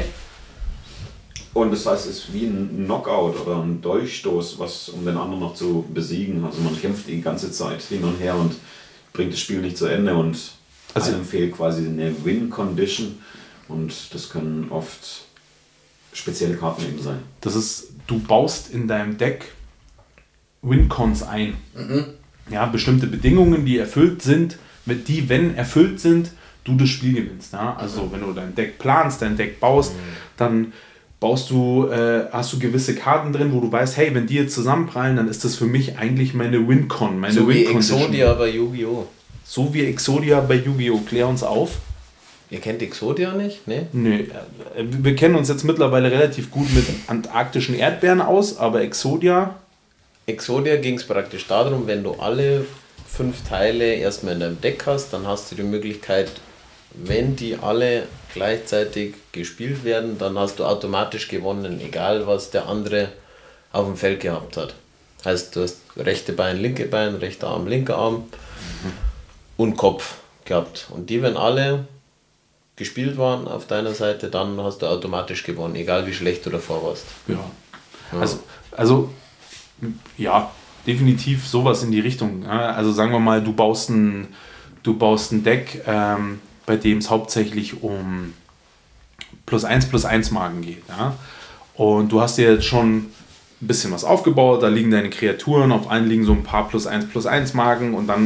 S4: Und das heißt, es ist wie ein Knockout oder ein Durchstoß, was um den anderen noch zu besiegen. Also man kämpft die ganze Zeit hin und her und bringt das Spiel nicht zu Ende und
S1: Also-
S4: einem fehlt quasi eine Win-Condition und das können oft spezielle Karten eben sein.
S1: Das ist, du baust in deinem Deck Wincons ein.
S3: Mhm.
S1: Ja, bestimmte Bedingungen, die erfüllt sind, mit die, wenn erfüllt sind, du das Spiel gewinnst. Ja? Also wenn du dein Deck planst, dein Deck baust, dann baust du, äh, hast du gewisse Karten drin, wo du weißt, hey, wenn die jetzt zusammenprallen, dann ist das für mich eigentlich meine Wincon, meine
S2: So wie
S1: Win-Condition.
S2: Exodia bei Yu-Gi-Oh!
S1: So wie Exodia bei Yu-Gi-Oh! Klär uns auf.
S2: Ihr kennt Exodia nicht? Ne?
S1: Nee, äh, wir kennen uns jetzt mittlerweile relativ gut mit antarktischen Erdbeeren aus, aber Exodia,
S2: Exodia ging es praktisch darum, wenn du alle fünf Teile erstmal in deinem Deck hast, dann hast du die Möglichkeit, wenn die alle gleichzeitig gespielt werden, dann hast du automatisch gewonnen, egal was der andere auf dem Feld gehabt hat. Heißt, du hast rechte Bein, linke Bein, rechter Arm, linker Arm und Kopf gehabt. Und die, wenn alle gespielt waren auf deiner Seite, dann hast du automatisch gewonnen, egal wie schlecht du davor warst.
S1: ja. Also, also, ja, definitiv sowas in die Richtung. Ja? Also sagen wir mal, du baust ein, du baust ein Deck, ähm, bei dem es hauptsächlich um plus eins plus eins Marken geht. Ja? Und du hast dir jetzt schon ein bisschen was aufgebaut, da liegen deine Kreaturen, auf allen liegen so ein paar plus eins plus eins Marken und dann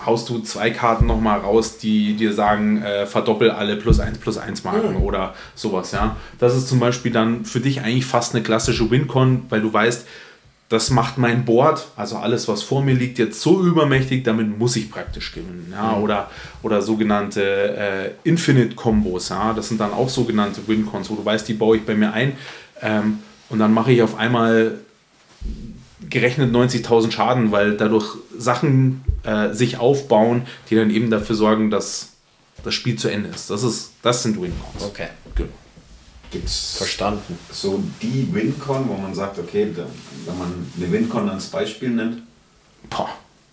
S1: haust du zwei Karten nochmal raus, die dir sagen, äh, verdoppel alle plus eins plus eins Marken mhm. oder sowas, ja. Das ist zum Beispiel dann für dich eigentlich fast eine klassische Win-Con, weil du weißt, das macht mein Board, also alles, was vor mir liegt, jetzt so übermächtig, damit muss ich praktisch gewinnen. Ja? Mhm. Oder, oder sogenannte äh, Infinite-Kombos, ja? Das sind dann auch sogenannte Win-Cons, wo du weißt, die baue ich bei mir ein ähm, und dann mache ich auf einmal gerechnet neunzigtausend Schaden, weil dadurch Sachen äh, sich aufbauen, die dann eben dafür sorgen, dass das Spiel zu Ende ist. Das, ist, das sind Win-Cons.
S2: Okay.
S1: Genau.
S4: Gibt es
S2: verstanden
S4: so die Win-Con, wo man sagt, okay, da, wenn man eine Win-Con als Beispiel nennt?
S1: Boah.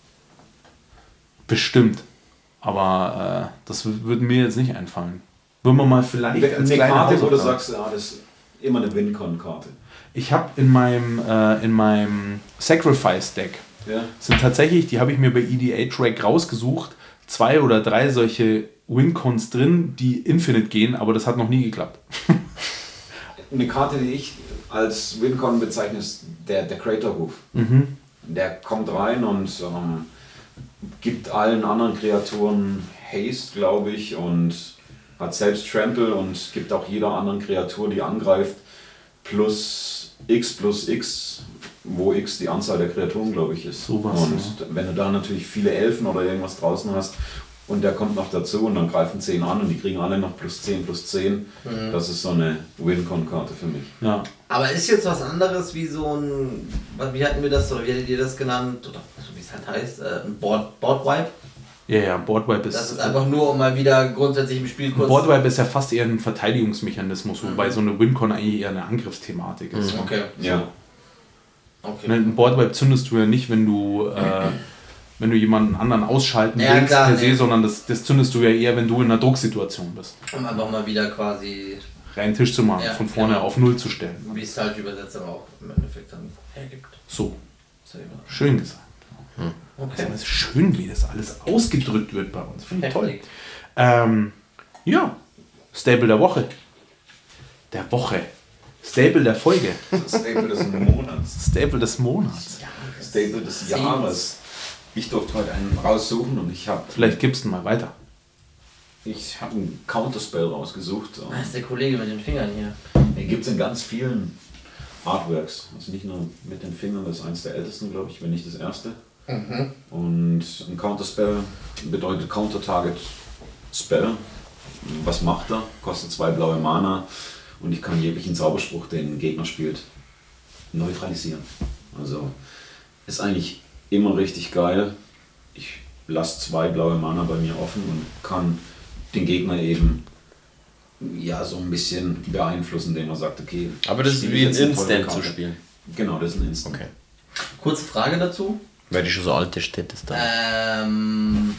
S1: Bestimmt. Aber äh, das würde mir jetzt nicht einfallen. Würden wir mal vielleicht
S4: eine,
S1: als
S4: eine Karte, wo du
S1: Hausaufgabe.
S4: sagst, ja, das ist immer eine Win-Con-Karte.
S1: Ich habe in meinem, äh, in meinem Sacrifice-Deck,
S4: Ja.
S1: sind tatsächlich, die habe ich mir bei E D A-Track rausgesucht, zwei oder drei solche Win-Cons drin, die Infinite gehen, aber das hat noch nie geklappt.
S4: Eine Karte, die ich als Win-Con bezeichne, ist der, der Crater-Ruf.
S1: Mhm.
S4: Der kommt rein und ähm, gibt allen anderen Kreaturen Haste, glaube ich, und hat selbst Trample und gibt auch jeder anderen Kreatur, die angreift, plus X plus X, wo X die Anzahl der Kreaturen, glaube ich, ist.
S1: So was,
S4: und
S1: ja.
S4: wenn du da natürlich viele Elfen oder irgendwas draußen hast, und der kommt noch dazu und dann greifen zehn an und die kriegen alle noch plus zehn plus zehn. Mhm. Das ist so eine Win-Con-Karte für mich.
S1: Ja.
S3: Aber ist jetzt was anderes wie so ein, wie hatten wir das, oder wie hattet ihr das genannt, oder wie es halt heißt, ein Board, Board-Wipe?
S1: Ja, ja, Board-Wipe ist...
S3: Das ist einfach nur, um mal wieder grundsätzlich im Spiel kurz...
S1: Board-Wipe ist ja fast eher ein Verteidigungsmechanismus, mhm. wobei so eine Win-Con eigentlich eher eine Angriffsthematik ist.
S3: Mhm. Okay.
S4: Ja.
S3: Okay.
S1: Ein Board-Wipe zündest du ja nicht, wenn du... Äh, wenn du jemanden anderen ausschalten
S3: ja,
S1: willst
S3: klar,
S1: per se,
S3: nee.
S1: sondern das, das zündest du ja eher, wenn du in einer Drucksituation bist.
S3: Um einfach mal wieder quasi...
S1: reinen Tisch zu machen,
S3: ja,
S1: von vorne
S3: genau.
S1: auf Null zu stellen.
S3: Wie es halt die Übersetzung auch im Endeffekt dann hergibt.
S1: So. Schön gesagt.
S3: Hm. Okay.
S1: Das ist schön, wie das alles ausgedrückt wird bei uns. Finde ich toll.
S3: Perfekt.
S1: Ähm, ja, Staple der Woche. Der Woche. Staple der Folge.
S4: Staple des Monats.
S1: Staple des Monats.
S4: Staple des Jahres. Ich durfte heute einen raussuchen und ich habe...
S1: Vielleicht gibst du mal weiter.
S4: Ich habe einen Counterspell rausgesucht.
S3: Ah, ist der Kollege mit den Fingern hier.
S4: Den gibt es in ganz vielen Artworks. Also nicht nur mit den Fingern, das ist eines der ältesten, glaube ich, wenn nicht das erste.
S3: Mhm.
S4: Und ein Counterspell bedeutet Counter-Target Spell. Was macht er? Kostet zwei blaue Mana und ich kann jeglichen Zauberspruch, den ein Gegner spielt, neutralisieren. Also ist eigentlich immer richtig geil. Ich lasse zwei blaue Mana bei mir offen und kann den Gegner eben ja so ein bisschen beeinflussen, indem er sagt, okay.
S2: Aber das ist
S4: spiele
S2: wie
S4: ich
S2: ein
S4: jetzt eine
S2: Instant
S4: tolle
S2: zu
S4: Karte.
S2: spielen.
S4: Genau, das ist ein Instant.
S2: Okay.
S3: Kurze Frage dazu.
S2: Weil die schon so alte Städte ist da.
S3: Ähm,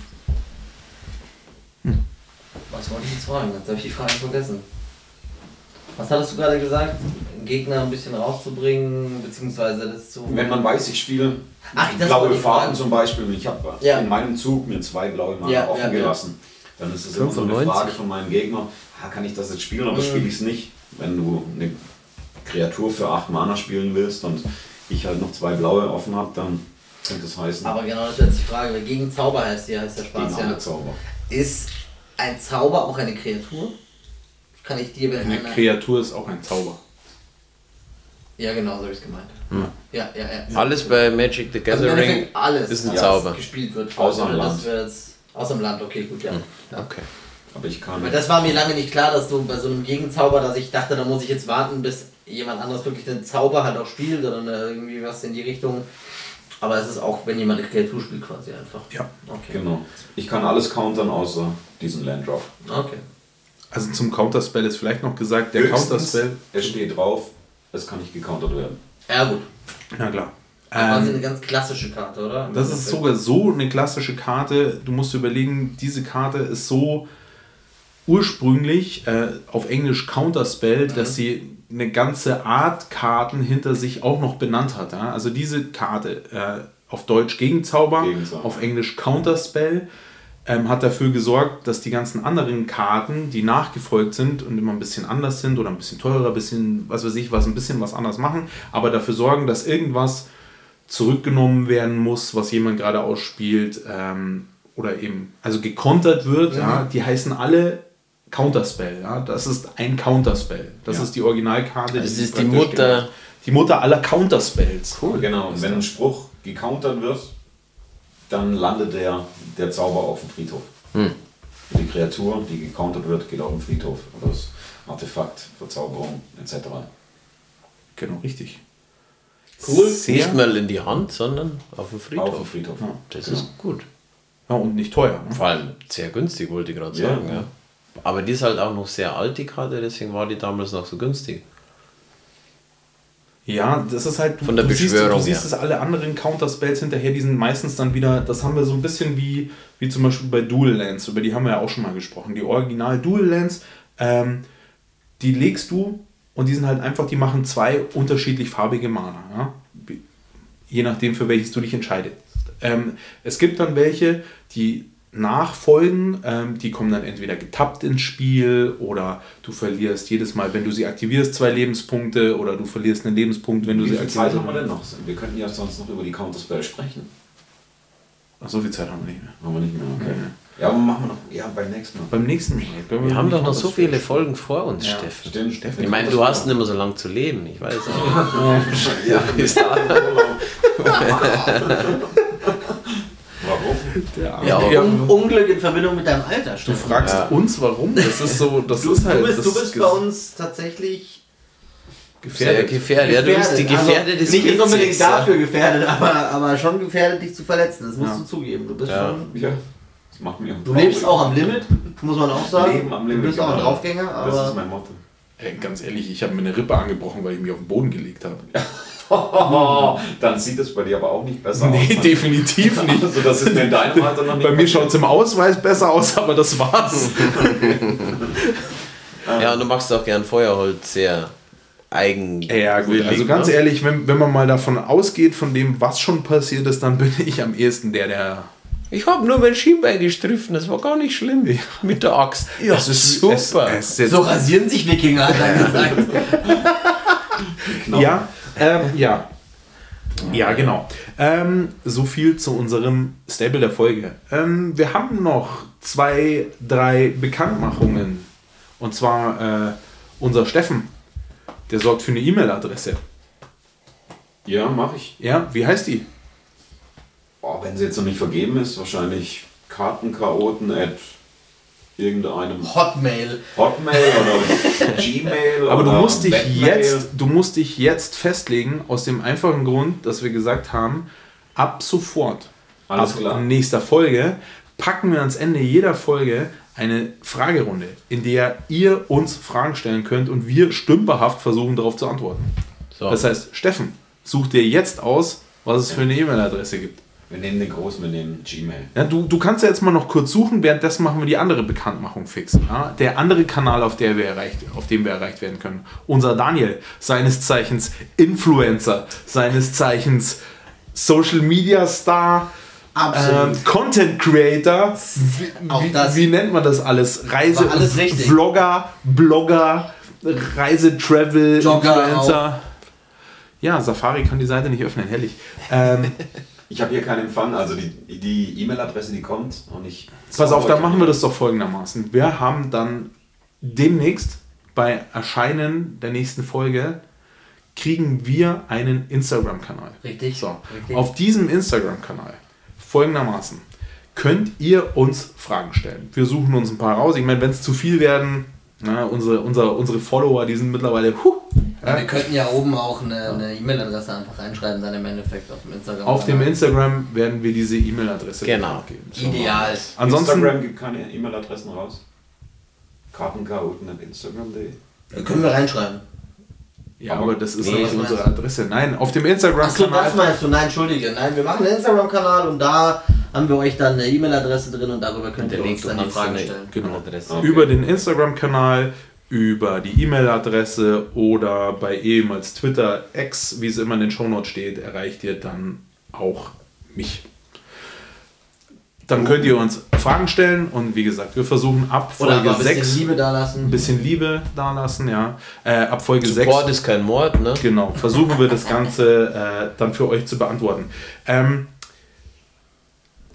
S3: was wollte ich jetzt fragen? Jetzt habe ich die Frage vergessen. Was hattest du gerade gesagt? Den Gegner ein bisschen rauszubringen, beziehungsweise das zu...
S4: Wenn man weiß, ich spiele
S3: Ach, das
S4: blaue
S3: wollte ich
S4: Farben
S3: fragen.
S4: zum Beispiel und ich habe
S3: Ja.
S4: in meinem Zug mir zwei blaue Mana
S3: Ja,
S4: offen
S3: ja, ja.
S4: gelassen, dann ist es immer so eine
S2: fünfundneunzig.
S4: Frage von meinem Gegner, ah, kann ich das jetzt spielen oder
S3: Mhm.
S4: spiele ich es nicht? Wenn du eine Kreatur für acht Mana spielen willst und ich halt noch zwei blaue offen habe, dann könnte das heißen,
S3: Aber genau, das ist jetzt die Frage. Weil gegen Zauber heißt ja, heißt der Spaß
S4: gegen alle
S3: ja.
S4: Zauber.
S3: Ist ein Zauber auch eine Kreatur? Kann ich dir bei
S1: Eine
S3: einer...
S1: Kreatur ist auch ein Zauber.
S3: Ja, genau, so habe ich es gemeint.
S2: Hm.
S3: Ja, ja, ja.
S2: Alles bei Magic the
S3: Also im
S2: Gathering
S3: Endeffekt alles,
S2: ist ein
S3: was
S2: Zauber.
S3: gespielt wird.
S4: Außer
S3: Also
S4: im
S3: das
S4: Land.
S3: wäre jetzt- Außer im Land, okay, gut, ja.
S2: Hm.
S3: ja.
S2: Okay.
S4: Aber ich kann.
S3: Aber das war mir lange nicht klar, dass du bei so einem Gegenzauber, dass ich dachte, da muss ich jetzt warten, bis jemand anderes wirklich den Zauber halt auch spielt oder eine- irgendwie was in die Richtung. Aber es ist auch, wenn jemand eine Kreatur spielt, quasi einfach.
S1: Ja.
S3: Okay.
S4: Genau. Ich kann alles countern außer diesen Landdrop.
S3: Okay.
S1: Also zum Counterspell ist vielleicht noch gesagt, der
S4: Höchstens,
S1: Counterspell...
S4: es steht drauf, es kann nicht gecountert werden.
S3: Ja, gut.
S1: Ja klar.
S3: Quasi
S1: Ähm,
S3: eine ganz klassische Karte, oder?
S1: Das ist sogar so eine klassische Karte. Du musst überlegen, diese Karte ist so ursprünglich äh, auf Englisch Counterspell,
S3: Mhm.
S1: dass sie eine ganze Art Karten hinter sich auch noch benannt hat. Ja? Also diese Karte, äh, auf Deutsch Gegenzauber,
S4: Gegenzauber.
S1: auf Englisch Counterspell, ähm, hat dafür gesorgt, dass die ganzen anderen Karten, die nachgefolgt sind und immer ein bisschen anders sind oder ein bisschen teurer, ein bisschen, was weiß ich, was ein bisschen was anders machen, aber dafür sorgen, dass irgendwas zurückgenommen werden muss, was jemand gerade ausspielt, ähm, oder eben, also gekontert wird, ja. Ja, die heißen alle Counterspell. Ja? Das ist ein Counterspell. Das ja. ist die Originalkarte.
S2: Das ist die Mutter.
S1: Genau. Die Mutter aller Counterspells.
S4: Cool. Genau, und wenn ein Spruch gecountert wird, dann landet der, der Zauber auf dem Friedhof. Hm. Die Kreatur, die gecountert wird, geht auf den Friedhof. Oder das Artefakt, Verzauberung et cetera.
S1: Genau, richtig.
S2: Cool. Sehr nicht mal in die Hand, sondern auf dem Friedhof.
S4: Auf dem Friedhof.
S2: Ja, das genau. ist gut.
S1: Ja, und nicht teuer. Ne?
S2: Vor allem sehr günstig, wollte ich gerade sagen. Ja. Ja. Aber die ist halt auch noch sehr alt, die Karte, deswegen war die damals noch so günstig.
S1: Ja, das ist halt,
S2: von der
S1: du
S2: Beschwörung,
S1: siehst, du siehst, dass alle anderen Counterspells hinterher, die sind meistens dann wieder, das haben wir so ein bisschen wie, wie zum Beispiel bei Dual Lands, über die haben wir ja auch schon mal gesprochen. Die Original Dual Lands, ähm, die legst du und die sind halt einfach, die machen zwei unterschiedlich farbige Mana. Ja? Je nachdem, für welches du dich entscheidest. Ähm, es gibt dann welche, die nachfolgen, ähm, die kommen dann entweder getappt ins Spiel oder du verlierst jedes Mal, wenn du sie aktivierst, zwei Lebenspunkte oder du verlierst einen Lebenspunkt, wenn du
S4: Wie
S1: sie
S4: viel
S1: aktivierst.
S4: Zeit haben wir denn noch? Wir könnten ja sonst noch über die Counterspell sprechen.
S1: Ach, so viel Zeit haben wir nicht mehr.
S4: Haben wir nicht mehr, okay. Ja, aber machen wir noch, ja, beim nächsten Mal.
S1: Beim nächsten Mal.
S2: Wir, wir haben doch noch so viele Folgen vor uns, ja. Steffen.
S4: Stimmt, Steffen.
S2: Ich meine, du hast nicht mehr so lange zu leben, ich weiß auch.
S4: Ja, bis dahin. Warum?
S3: Ja, ja, Un Unglück in Verbindung mit deinem Alter.
S1: Steffen. Du fragst ja. uns, warum? Das ist so, das
S3: du,
S1: ist halt.
S3: Du bist,
S1: das
S3: du bist bei uns tatsächlich
S2: gefährdet. Sehr gefährdet. Ja, du bist die gefährdete
S3: also, Nicht unbedingt dafür gefährdet, aber, aber schon gefährdet, dich zu verletzen. Das musst ja. du zugeben. Du bist
S4: ja.
S3: schon.
S4: Ja. Das macht mir
S3: du lebst auch am Limit, muss man auch sagen.
S4: Leben am Limit.
S3: Du bist auch ein Draufgänger. Aber
S4: das ist mein Motto.
S1: Ey, ganz ehrlich, ich habe mir eine Rippe angebrochen, weil ich mich auf den Boden gelegt habe.
S4: Dann sieht es bei dir aber auch nicht besser
S1: nee,
S4: aus.
S1: Nee, definitiv nicht.
S4: Also das ist in deinem Alter noch nicht.
S1: Bei mir schaut es im Ausweis besser aus, aber das war's.
S2: Ja, und du machst auch gern Feuerholz sehr eigen.
S1: Ja, gut. Also ganz ehrlich, wenn, wenn man mal davon ausgeht, von dem, was schon passiert ist, dann bin ich am ehesten der, der...
S2: Ich habe nur mein Schienbein gestriffen, das war gar nicht schlimm. Ja. Mit der Axt.
S1: Ja, das ist super. Es, es
S3: so rasieren sich Wikinger, hat er gesagt.
S1: Ja, ähm, ja. Ja, genau. Ähm, so viel zu unserem Stable der Folge. Ähm, wir haben noch zwei, drei Bekanntmachungen. Und zwar äh, unser Steffen, der sorgt für eine E-Mail-Adresse.
S4: Ja, mache ich.
S1: Ja, wie heißt die?
S4: Oh, wenn sie jetzt noch nicht vergeben ist, wahrscheinlich Kartenchaoten at irgendeinem
S3: Hotmail.
S4: Hotmail oder Gmail.
S1: Aber
S4: oder
S1: du musst, dich
S4: Backmail.
S1: jetzt, du musst dich jetzt festlegen, aus dem einfachen Grund, dass wir gesagt haben, ab sofort,
S4: Alles
S1: ab
S4: klar.
S1: nächster Folge, packen wir ans Ende jeder Folge eine Fragerunde, in der ihr uns Fragen stellen könnt und wir stümperhaft versuchen, darauf zu antworten. So. Das heißt, Steffen, such dir jetzt aus, was es ja. für eine E-Mail-Adresse gibt.
S4: Wir nehmen den großen, wir nehmen Gmail.
S1: Ja, du, du kannst ja jetzt mal noch kurz suchen, währenddessen machen wir die andere Bekanntmachung fix. Ja? Der andere Kanal, auf, der wir erreicht, auf dem wir erreicht werden können. Unser Daniel, seines Zeichens Influencer, seines Zeichens Social Media Star, ähm, Content Creator, wie,
S3: Auch
S1: wie,
S3: das.
S1: wie nennt man das alles? Reise,
S3: alles richtig.
S1: Vlogger, Blogger, Reise-Travel, Influencer. Ja, Safari kann die Seite nicht öffnen, herrlich. Ähm,
S4: Ich habe hier keinen Empfang, also die die E-Mail-Adresse, die kommt und ich...
S1: Pass auf, dann machen wir das doch folgendermaßen. Wir haben dann demnächst bei Erscheinen der nächsten Folge kriegen wir einen Instagram-Kanal.
S3: Richtig.
S1: So.
S3: Richtig.
S1: Auf diesem Instagram-Kanal folgendermaßen könnt ihr uns Fragen stellen. Wir suchen uns ein paar raus. Ich meine, wenn es zu viel werden, na, unsere, unsere, unsere Follower, die sind mittlerweile... Huh,
S3: ja, wir könnten ja oben auch eine, eine E-Mail-Adresse einfach reinschreiben, dann im Endeffekt auf dem Instagram.
S1: Auf dem Instagram werden wir diese E-Mail-Adresse
S2: genau
S1: geben.
S3: So. Ideal.
S1: Ansonsten
S4: Instagram gibt keine E-Mail-Adressen raus. Kartenchaoten at Instagram punkt de.
S3: Können wir reinschreiben.
S1: Ja, aber, aber das ist
S2: nee,
S1: nicht unsere Adresse. Nein, auf dem Instagram-Kanal.
S3: Achso, das meinst du? Nein, entschuldige. Nein, wir machen einen Instagram-Kanal und da haben wir euch dann eine E-Mail-Adresse drin und darüber könnt ihr uns dann die Fragen stellen.
S1: Genau.
S2: Okay.
S1: Über den Instagram-Kanal, über die E-Mail-Adresse oder bei ehemals Twitter, X, wie es immer in den Shownotes steht, erreicht ihr dann auch mich. Dann könnt ihr uns Fragen stellen und wie gesagt, wir versuchen ab Folge sechs...
S3: Oder ein bisschen Liebe dalassen.
S1: Ein bisschen Liebe dalassen, ja. Äh, ab Folge sechs...
S2: Support ist kein Mord, ne?
S1: Genau, versuchen wir das Ganze äh, dann für euch zu beantworten. Ähm,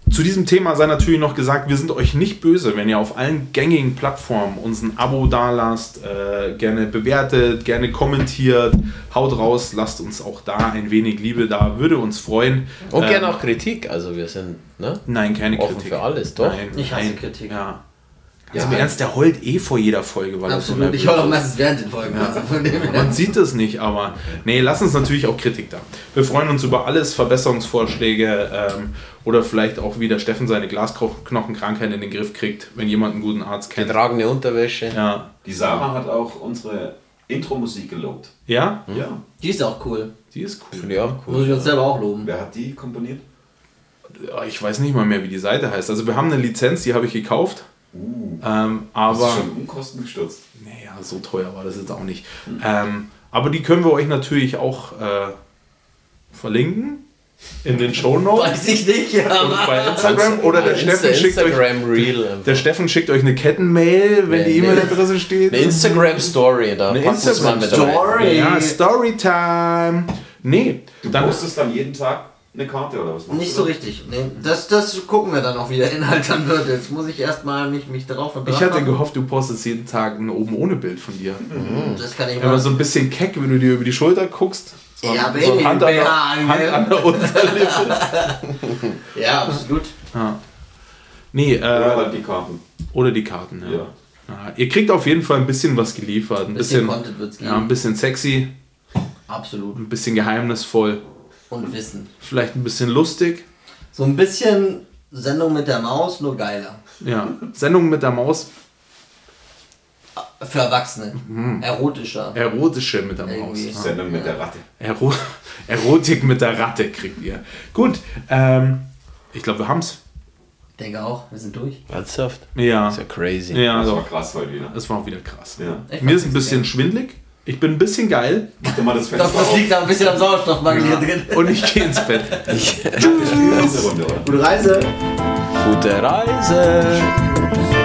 S1: Zu diesem Thema sei natürlich noch gesagt, wir sind euch nicht böse, wenn ihr auf allen gängigen Plattformen uns ein Abo dalasst, äh, gerne bewertet, gerne kommentiert, haut raus, lasst uns auch da ein wenig Liebe da, würde uns freuen.
S2: Und
S1: ähm,
S2: gerne auch Kritik, also wir sind ne?
S1: Nein, keine
S2: offen
S1: Kritik.
S2: für alles, doch.
S1: Nein,
S3: Ich hasse
S1: nein,
S3: Kritik.
S1: Ja.
S3: Ja,
S1: Also im Ernst, der heult eh vor jeder Folge. Weil
S3: Absolut,
S1: das
S3: ich
S1: so
S3: höre auch meistens während den Folgen. Also von dem her.
S1: Man sieht es nicht, aber nee, lass uns natürlich auch Kritik da. Wir freuen uns über alles, Verbesserungsvorschläge ähm, oder vielleicht auch, wie der Steffen seine Glasknochenkrankheit in den Griff kriegt, wenn jemand einen guten Arzt kennt.
S2: Getragene Unterwäsche.
S1: Ja.
S4: Die Sarah hat auch unsere Intro-Musik gelobt.
S1: Ja?
S4: Ja.
S3: Die ist auch cool.
S1: Die ist cool.
S2: Finde ich auch
S3: Muss ich uns selber auch loben.
S4: Wer hat die komponiert?
S1: Ja, ich weiß nicht mal mehr, wie die Seite heißt. Also wir haben eine Lizenz, die habe ich gekauft.
S4: Uh,
S1: Ähm,
S4: hast du
S1: aber
S4: schon Unkosten gestürzt?
S1: naja, so teuer war das jetzt auch nicht. Ähm, aber die können wir euch natürlich auch äh, verlinken in den Shownotes.
S3: Weiß ich nicht,
S1: Und
S3: aber.
S1: bei Instagram oder der
S2: Insta-
S1: Steffen schickt euch
S2: Instagram Reel. einfach.
S1: der Steffen schickt euch eine Kettenmail, wenn
S2: Nee,
S1: die
S2: nee.
S1: E-Mail-Adresse steht.
S2: Eine Instagram Story, da
S1: Eine
S2: packen wir es mal mit rein.
S3: Instagram-Story.
S1: Ja, Storytime. Nee,
S4: Du
S1: dann
S4: postest dann jeden Tag eine Karte oder was machst
S3: Nicht
S4: du
S3: so
S4: da?
S3: richtig. Nee, das, das gucken wir dann auch, wie der Inhalt dann wird. Jetzt muss ich erstmal mich, mich darauf und
S1: ich
S3: dran
S1: hatte
S3: machen.
S1: gehofft, du postest jeden Tag ein oben ohne Bild von dir.
S3: Das kann ich
S1: Aber
S3: mal.
S1: so ein bisschen keck, wenn du dir über die Schulter guckst. So
S3: Ja,
S1: ein-
S3: Baby,
S1: so ein Hand, an der,
S3: ja,
S1: Hand an der Unterlippe.
S3: Ja, absolut.
S1: Ja. Nee,
S4: Oder
S1: äh,
S4: halt die Karten.
S1: oder die Karten, ja.
S4: Ja.
S1: Ja, ihr kriegt auf jeden Fall ein bisschen was geliefert. Ein
S3: Ein bisschen
S1: bisschen,
S3: Content wird's geben.
S1: ja, ein bisschen sexy,
S3: Absolut.
S1: ein bisschen geheimnisvoll,
S3: Und Wissen.
S1: vielleicht ein bisschen lustig.
S3: So ein bisschen Sendung mit der Maus, nur geiler.
S1: Ja, Sendung mit der Maus,
S3: Für Erwachsene.
S1: Mhm.
S3: Erotischer.
S1: erotische mit der Maus.
S3: Irgendwie.
S1: Ja.
S4: Sendung mit der Ratte.
S1: Ero Erotik mit der Ratte kriegt ihr. Gut, ähm, ich glaube, wir haben's.
S3: Ich denke auch, wir sind durch.
S2: Ernsthaft?
S1: Ja,
S2: Ist ja crazy.
S1: ja,
S4: Das war
S1: also,
S4: krass heute wieder.
S1: das war auch wieder krass.
S4: Ja.
S3: Ich
S1: Mir ist
S3: fand's
S1: ein bisschen schwindlig. Ich bin ein bisschen geil
S4: Mach doch mal das
S3: Ich
S4: Fenster
S3: glaube, das
S4: auf.
S3: liegt da ein bisschen am Sauerstoffmangel hier drin.
S1: und ich gehe ins Bett.
S4: Nächste Runde, oder?
S3: Gute Reise.
S2: Gute Reise.